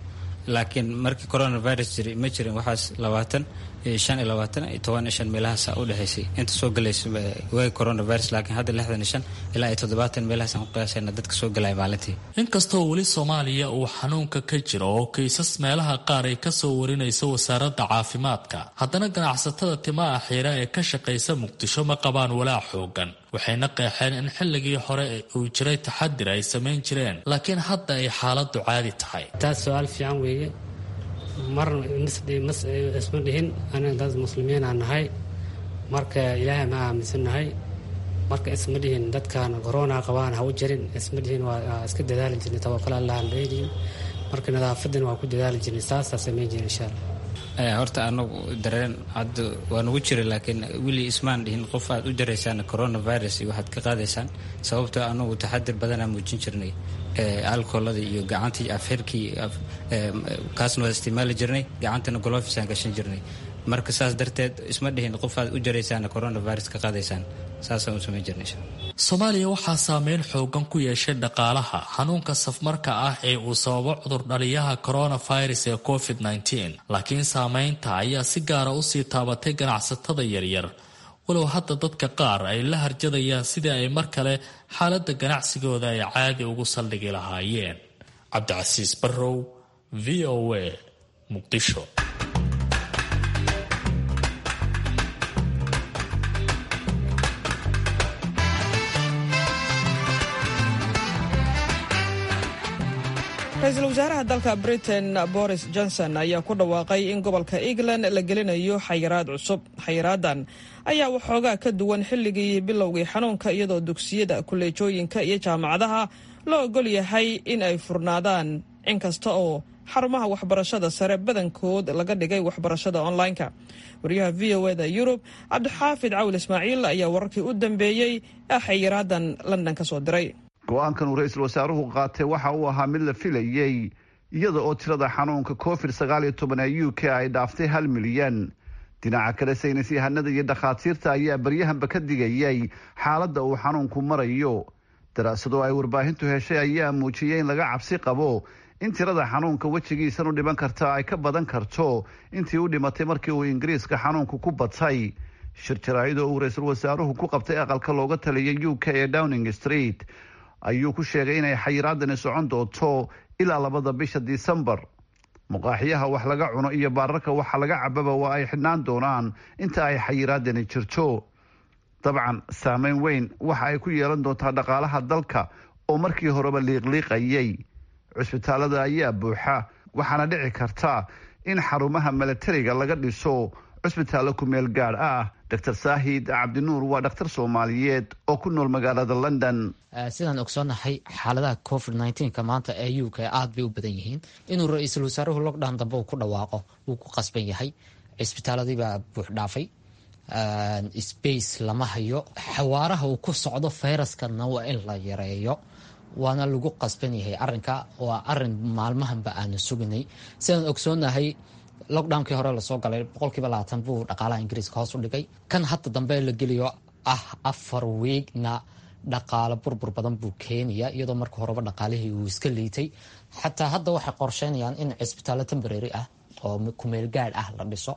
laakiin markii coronavirus jiray ma jirin waxaas 20 5 iyo 20 iyo 15 meelahaas u dhaxaysay inta soo galaysa way coronavirus laakiin hadda 65 ilaa 70 meelahaas aan qiyaasayna dadka soo galay maalintii. Inkastoo weli Soomaaliya uu xanuunka ka jiro oo kiisas meelaha qaar ay ka soo warinayso wasaaradda caafimaadka, haddana ganacsatada timaha xiira ee ka shaqeysa Muqdisho ma qabaan walaac xoogan. waxayna qeexeen in xilligii hore uu jiray taxadir ay samayn jireen laakiin hadda ay xaaladdu caadi tahay. taas su'aal fiican weeye. marna isma dhihin anaga dad muslimiin aan nahay, marka ilaahay ma aaminsanahay, marka isma dhihin dadkan corona qabaan ha u jirin, isma dhihin waa iska dadaali jirnay tawakkal Allah aan leeyahay, marka nadaafadan waa ku dadaali jirnay, saasa sameyn jirnay insha Allah. horta anagu dareen hadda waan ugu jiray laakiin wili ismaan dhihin qof aad u jaraysaan coronavirus iyo waxaad ka qaadaysaan sababtoo anagu taxadir badan aan muujin jirnay alkoolada iyo gacantii afherkii kaasna waa isticmaali jirnay, gacantana gloves aan gashan jirnay, marka saas darteed isma dhihin qof aad u jaraysaan coronavirus ka qaadaysaan, saasaan u samayn jirnay. Soomaaliya waxaa saameyn xoogan ku yeeshay dhaqaalaha xanuunka safmarka ah ee uu sababo cudurdhaliyaha coronavirus ee COVID-19, laakiin saameynta ayaa si gaara usii taabatay ganacsatada yaryar, walow hadda dadka qaar ay la harjadayaan sidii ay mar kale xaaladda ganacsigooda ay caadi ugu saldhigi lahaayeen. Cabdicasiis Barrow, VOA, Muqdisho. ra-iisul wasaaraha dalka Britain Boris Johnson ayaa ku dhawaaqay in gobolka England la gelinayo xayiraad cusub. xayiraadan ayaa waxoogaa ka duwan xilligii bilowgii xanuunka, iyadoo dugsiyada, kuleejooyinka iyo jaamacadaha loo ogol yahay in ay furnaadaan, inkasta oo xarumaha waxbarashada sare badankood laga dhigay waxbarashada online-ka. wariyaha VOA-da Yurub Cabdixaafid Cawl Ismaaciil ayaa wararkii u dambeeyey xayiraadan London ka soo diray. go-aankan uu ra-iisul wasaaruhu qaatay waxa uu ahaa mid la filayey iyada oo tirada xanuunka COVID-19 ee UK ay dhaaftay 1 milyan. dhinaca kale saynis yahanada iyo dhakhaatiirta ayaa baryahanba ka digayay xaaladda uu xanuunku marayo. daraasado ay warbaahintu heshay ayaa muujiyey in laga cabsi qabo in tirada xanuunka wejigiisan u dhiman karta ay ka badan karto intii u dhimatay markii uu Ingiriiska xanuunku ku batay. shir jaraa'id oo uu ra-iisul wasaaruhu ku qabtay aqalka looga taliyay UK ee Downing Street ayuu ku sheegay inay xayiraadani socon doonto ilaa 2 bisha Disembar. muqaaxiyaha wax laga cuno iyo baararka waxa laga cababa waa ay xidhnaan doonaan inta ay xayiraadani jirto. dabcan saameyn weyn waxa ay ku yeelan doontaa dhaqaalaha dalka oo markii horeba liiqliiqayay. cusbitaalada ayaa buuxa, waxaana dhici karta in xarumaha milatariga laga dhiso cusbitaallo ku meel gaar ah. Dr. Saahid Cabdinuur waa dhakhtar Soomaaliyeed oo ku nool magaalada London. sidaan ogsoonahay xaaladaha COVID-19 maanta ee UK aad bay u badan yihiin. inuu ra-iisul wasaaruhu lockdown dambe uu ku dhawaaqo wuu ku qasban yahay. cisbitaaladii baa buux dhaafay, space lama hayo, xawaaraha uu ku socdo fayraskana waa in la yareeyo, waana lagu qasban yahay. arrinka waa arrin maalmahanba aanu sugnay. sidaan ogsoonahay lockdownkii hore lasoo galay 20% buu dhaqaalaha Ingiriiska hoos u dhigay. kan hadda dambe la geliyo 4 weegna dhaqaale burbur badan buu keenaya, iyadoo marka horeba dhaqaalihii uu iska liitay. xataa hadda waxay qorsheynayaan in cisbitaallo temporary ah oo ku meel gaar ah la dhiso,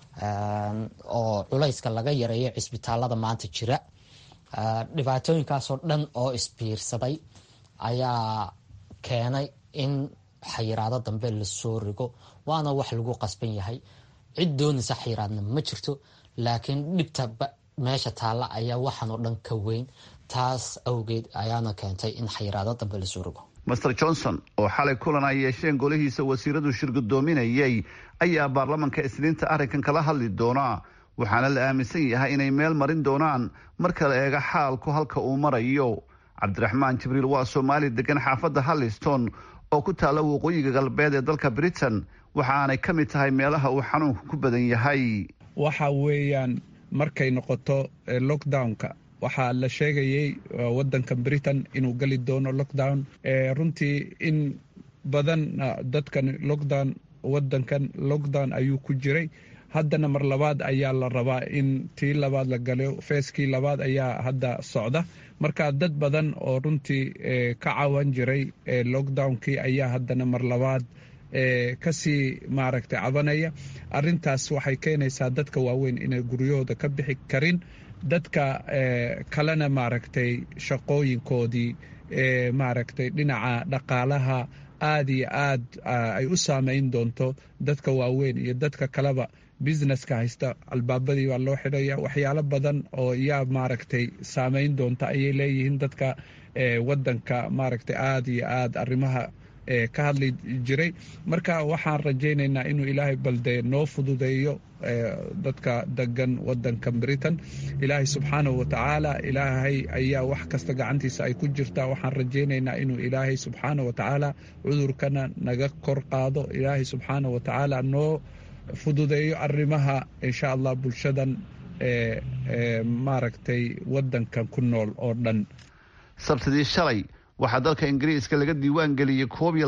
oo culayska laga yareeyo cisbitaallada maanta jira. dhibaatooyinkaasoo dhan oo isbiirsaday ayaa keenay in xayiraado dambe lasoo rigo, waana wax lagu qasban yahay. cid doonaysa xayiraadna ma jirto, laakiin dhibta meesha taalla ayaa waxaan oo dhan ka weyn. taas awgeed ayaana keentay in xayiraado dambe lasoo rigo. Mr. Johnson oo xalay kulan ay yeesheen golihiisa wasiiradu shirgudoominayay ayaa baarlamanka Isniinta arrinkan kala hadli doona, waxaana la aaminsan yahay inay meel marin doonaan marka la eego xaalku halka uu marayo. Cabdiraxmaan Jibriil waa Soomaali degan xaafadda Halliston oo ku taala waqooyiga galbeed ee dalka Britain, waxaanay ka mid tahay meelaha uu xanuunku ku badan yahay. waxa weeyaan markay noqoto lockdownka waxaa la sheegayay wadanka Britain inuu gali doono lockdown. runtii in badan dadkan wadankan lockdown ayuu ku jiray. haddana mar labaad ayaa la rabaa in tii labaad la galo. feeskii labaad ayaa hadda socda. marka dad badan oo runtii ka cawan jiray lockdownkii ayaa haddana mar labaad kasii maaragtay cabanaya. arintaas waxay keenaysaa dadka waaweyn inay guryahooda ka bixi karin, dadka kalena maaragtay shaqooyinkoodii maaragtay dhinaca dhaqaalaha aad iyo aad ay u saameyn doonto dadka waaweyn iyo dadka kaleba businesska haysta. albaabadii baa loo xidhaya, waxyaalo badan oo yaa maaragtay saameyn doonta ayay leeyihiin dadka wadanka maaragtay aad iyo aad arrimaha ka hadli jiray. marka waxaan rajaynaynaa inuu ilaahay balde noo fududeeyo dadka degan wadanka Britain. ilaahay subxaanahu watacaala, ilaahay ayaa wax kasta gacantiisa ay ku jirtaa. waxaan rajaynaynaa inuu ilaahay subxaanahu watacaala cudurkana naga kor qaado, ilaahay subxaanahu watacaala noo fududeeyo arrimaha insha allah bulshadan maaragtay wadankan ku nool oo dhan. sabtidii shalay waxaa dalka ingiriiska laga diiwaan geliyey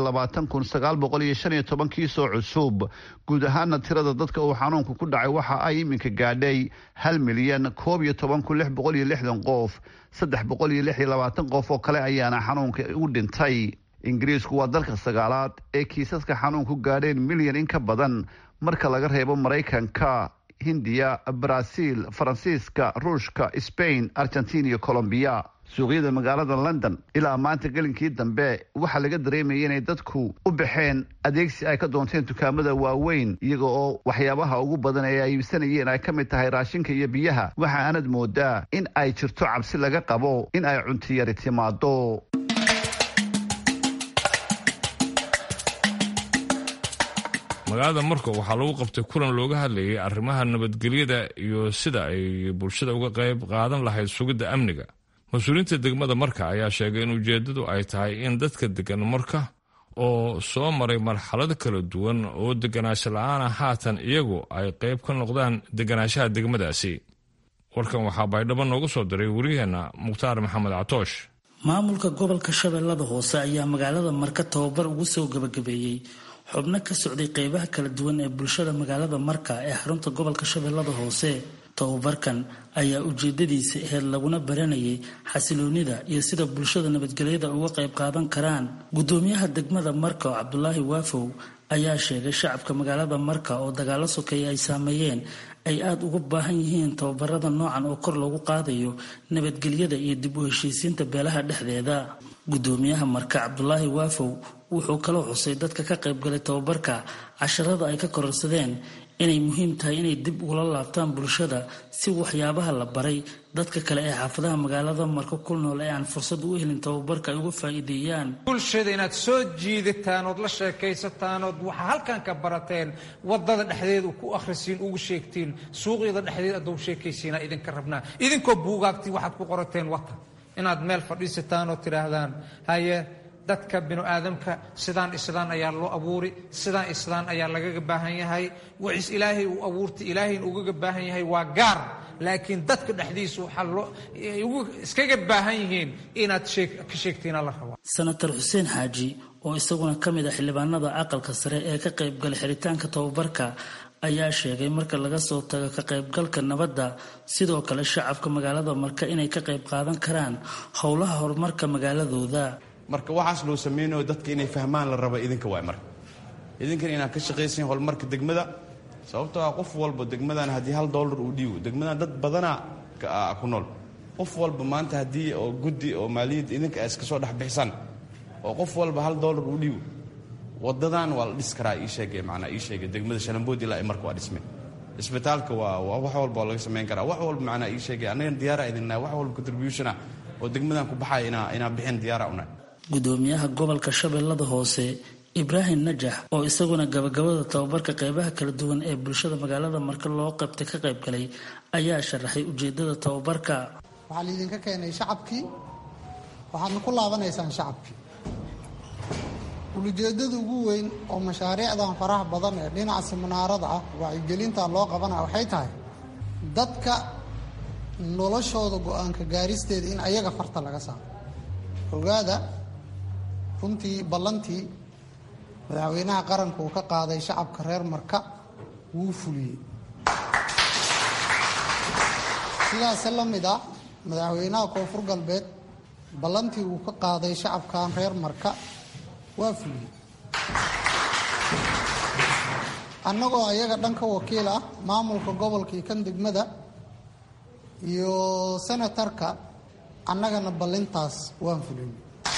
22,915 kiisoo cusub. guud ahaana tirada dadka uu xanuunku ku dhacay waxa ay iminka gaadhay 1,012,660 qof. 326 qof oo kale ayaana xanuunka u dhintay. ingiriisku waa dalka sagaalaad ee kiisaska xanuunku gaadheen milyan in ka badan marka laga reebo Maraykanka, Hindiya, Brazil, Faransiiska, Ruushka, Spain, Argentina iyo Colombia. suuqyada magaalada London ilaa maanta gelinkii dambe waxaa laga dareemayay inay dadku u baxeen adeegsi ay ka doonteen dukaamada waaweyn, iyaga oo waxyaabaha ugu badan ee ay iibsanayeen ay ka mid tahay raashinka iyo biyaha. waxa aanad moodaa in ay jirto cabsi laga qabo in ay cunto yari timaado. magaalada Marko waxaa lagu qabtay kulan looga hadlayay arrimaha nabadgelyada iyo sida ay bulshada uga qayb qaadan lahayd sugidda amniga. mas-uuliyiinta degmada Marka ayaa sheegay in ujeedadu ay tahay in dadka degan Marka oo soo maray marxalado kala duwan oo deganaansho la'aana haatan iyagu ay qayb ka noqdaan deganaanshaha degmadaasi. warkan waxaa baydhabo noogu soo diray wariyaheena Mukhtaar Maxamed Catoosh. maamulka gobolka Shabeellada Hoose ayaa magaalada Marka tababar ugu soo gabagabeeyay xubno ka socday qaybaha kala duwan ee bulshada magaalada Marka ee xarunta gobolka Shabeellada Hoose. tababarkan ayaa ujeedadiisa ahayd laguna baranayay xasiloonida iyo sida bulshada nabadgelyada uga qayb qaadan karaan. gudoomiyaha degmada Marka Cabdulaahi Waafow ayaa sheegay shacabka magaalada Marka oo dagaalo sokeeye ay saameeyeen ay aad ugu baahan yihiin tababarada noocan oo kor loogu qaadayo nabadgelyada iyo dib u heshiisiinta beelaha dhexdeeda. gudoomiyaha Marka Cabdulaahi Waafow wuxuu kaloo xusay dadka ka qayb galay tababarka casharada ay ka kororsadeen inay muhiim tahay inay dib ugula laabtaan bulshada si waxyaabaha la baray dadka kale ee xaafadaha magaalada Marka ku nool ee aan fursad u helin tababarka ay uga faa'iideeyaan. bulshada inaad soo jiidataan oo la sheekaysataan oo waxa halkan ka barateen wadada dhexdeeda ku akhrisiin ugu sheegtiin suuqyada dhexdeeda aad u sheekaysiina idinka rabnaa idinkoo buugaagti waxaad ku qorateen wata inaad meel fadhiisataan oo tiraahdaan haye dadka binu aadamka sidaan ayaa loo abuuri, sidaan ayaa lagaga baahan yahay. waxa ilaahay uu abuurtay ilaahay ugaga baahan yahay waa gaar, laakiin dadka dhexdiisu waxa loo iskaga baahan yihiin inaad ka sheegtiin la rabo. Senator Xuseen Xaaji oo isaguna kamid ah xildhibaanada aqalka sare ee ka qayb galay xiritaanka tababarka ayaa sheegay marka laga soo tago ka qaybgalka nabadda sidoo kale shacabka magaalada Marka inay ka qayb qaadan karaan howlaha horumarka magaaladooda. marka waxaas loo sameeyo dadka inay fahmaan la rabo idinka waay marka idinkan inaan ka shaqeysan horumarka degmada sababtoo ah qof walba degmadan hadii $1 uu dhiibo degmadan dad badana ku nool qof walba maanta hadii oo guddi oo maaliyad idinka iska soo dhaxbixisan oo qof walba $1 uu dhiibo wadadan waa la dhis karaa ii sheegay degmada Shalambood ilaa Marka waa dhismay isbitaalka waa wax walba laga sameyn karaa wax walba macna ii sheegay anaga diyaar idinna wax walba contribution oo degmadan ku baxay ina bixin diyaar ah una. gudoomiyaha gobolka Shabeellada Hoose Ibrahim Najax oo isaguna gabagabada tababarka qaybaha kala duwan ee bulshada magaalada Marka loo qabtay ka qayb galay ayaa sharaxay ujeedada tababarka. waxaa la idinka keenay shacabkii waxaadna ku laabanaysaan shacabkii. ujeedada ugu weyn oo mashaariicdan faraha badan ee dhinaca siminaarada ah wacyigelinta loo qabanayo waxay tahay dadka noloshooda go'aanka gaaristeeda in ayaga farta laga saaro. ogaada runtii ballantii madaxweynaha qaranka uu ka qaaday shacabka reer Marka wuu fuliyey. sidaas la mid ah madaxweynaha Koonfur Galbeed ballantii uu ka qaaday shacabkan reer Marka waa fuliyey. annagoo ayaga dhan ka wakiil ah maamulka gobolkii kan degmada iyo senatarka annagana ballintaas waan fulin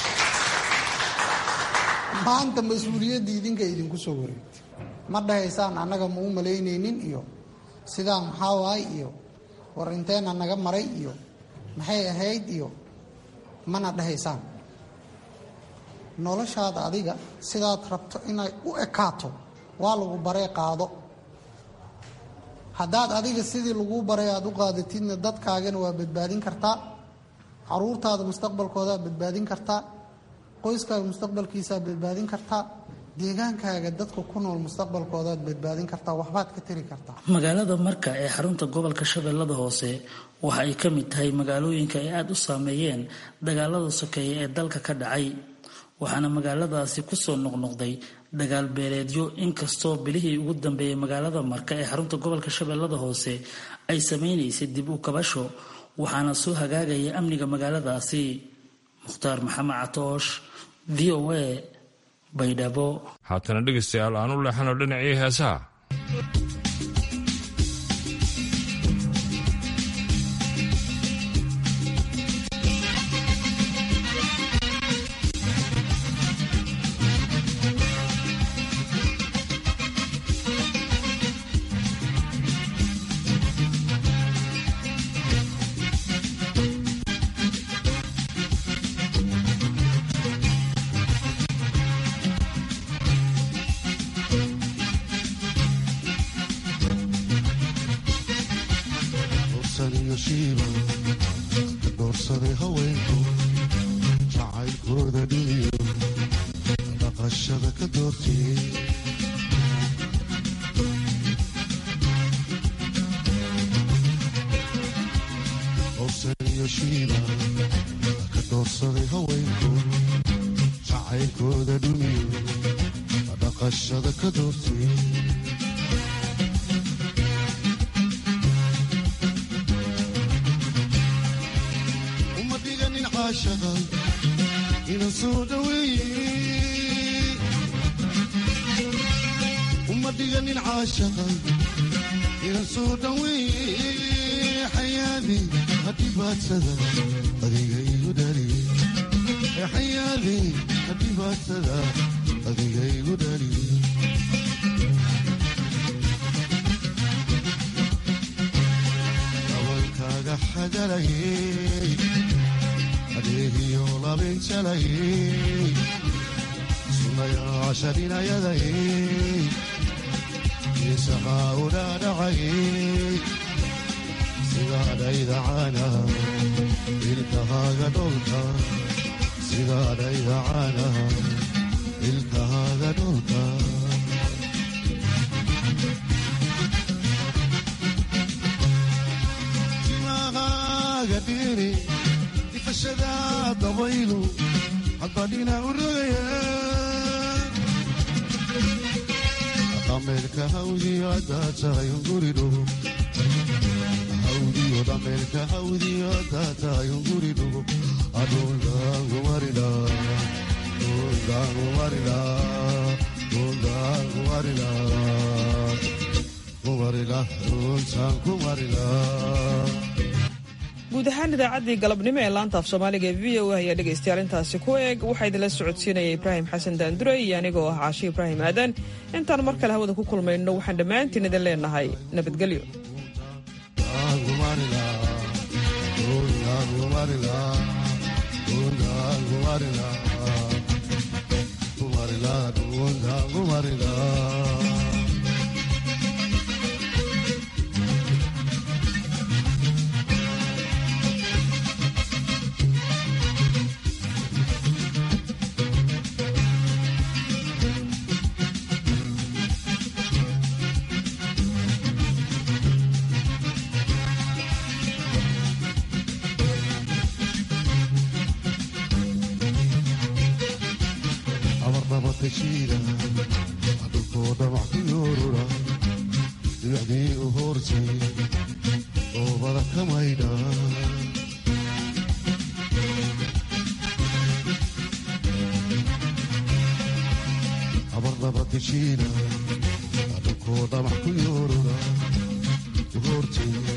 maanta mas-uuliyadda idinka idinku soo wareegtay ma dhahaysaan annaga ma u malaynaynin iyo sidaan maxaa waay iyo war inteena naga maray iyo maxay ahayd iyo mana dhahaysaan noloshaada adiga sidaad rabto inay u ekaato waa lagu baree qaado haddaad adiga sidii laguu baray aada u qaadatidna dadkaagana waa badbaadin kartaa caruurtaada mustaqbalkoodaa badbaadin kartaa qoyskaaga mustaqbalkiisaa badbaadin kartaa deegaankaaga dadka ku nool mustaqbalkoodaad badbaadin kartaa waxbaad ka tari kartaa magaalada marka ee xarunta gobolka shabeellada hoose waxa ay ka mid tahay magaalooyinka ay aada u saameeyeen dagaalada sokeeye ee dalka ka dhacay waxaana magaaladaasi kusoo noqnoqday dagaal beeleedyo inkastoo bilihii ugu dambeeyey magaalada marka ee xarunta gobolka shabeellada hoose ay samaynaysay dib u kabasho waxaana soo hagaagaya amniga magaaladaasi mukhtaar maxamed catoosh v o a baydhabo haatana dhegaystayaal aan u leexano dhinacii heesaha doorsaday haweenku jacaylkooda dhiyo dhaqashada ka doortiyey doorsan iyo shiiba ka doorsaday haweenku jacaylkooda dhiyo dhaqashada ka doortiyey ina soo dhaweeye uma dhiganin caashaqa ina soo dhaweeye xayaadi hadibaadsada adiga igu dhaliye xayaadi hadibaadsada adiga igu dhaliye dabalkaaga xagalayey adeegiyo labinjalayey sunayaasha dhinayadayey isaxaa u dhaadhacayey sidaadhayda caanaha ilkahaaga dholka sidaadhayda caanaha ilkahaaga dholka timahaaga dhiri difashada dabaylu hadbadhina u rogaya dhameelka hawdiyo haddaa tahay unguridhugo hawdiyo dhameelka hawdiyo haddaa tahay unguridhugo adhundaangumarila dhundaangumarila dhundaangumarila kumarila dhuntaankumarila guud ahaan idaacaddii galabnimo ee laanta af soomaaliga ee v o a ayaa dhegaystayaal intaasi ku eeg waxaa idinla socodsiinaya ibraahim xasan daanduray iyo anigoo ah caashi ibraahim aadan intaan mar kale hawada ku kulmayno waxaan dhammaantiin idin leenahay nabadgelyo adulkooda wax ku yoorura dibacdii u hoortay doobada ka maydha abarnabadeshiina oo damac ku yoorura hortay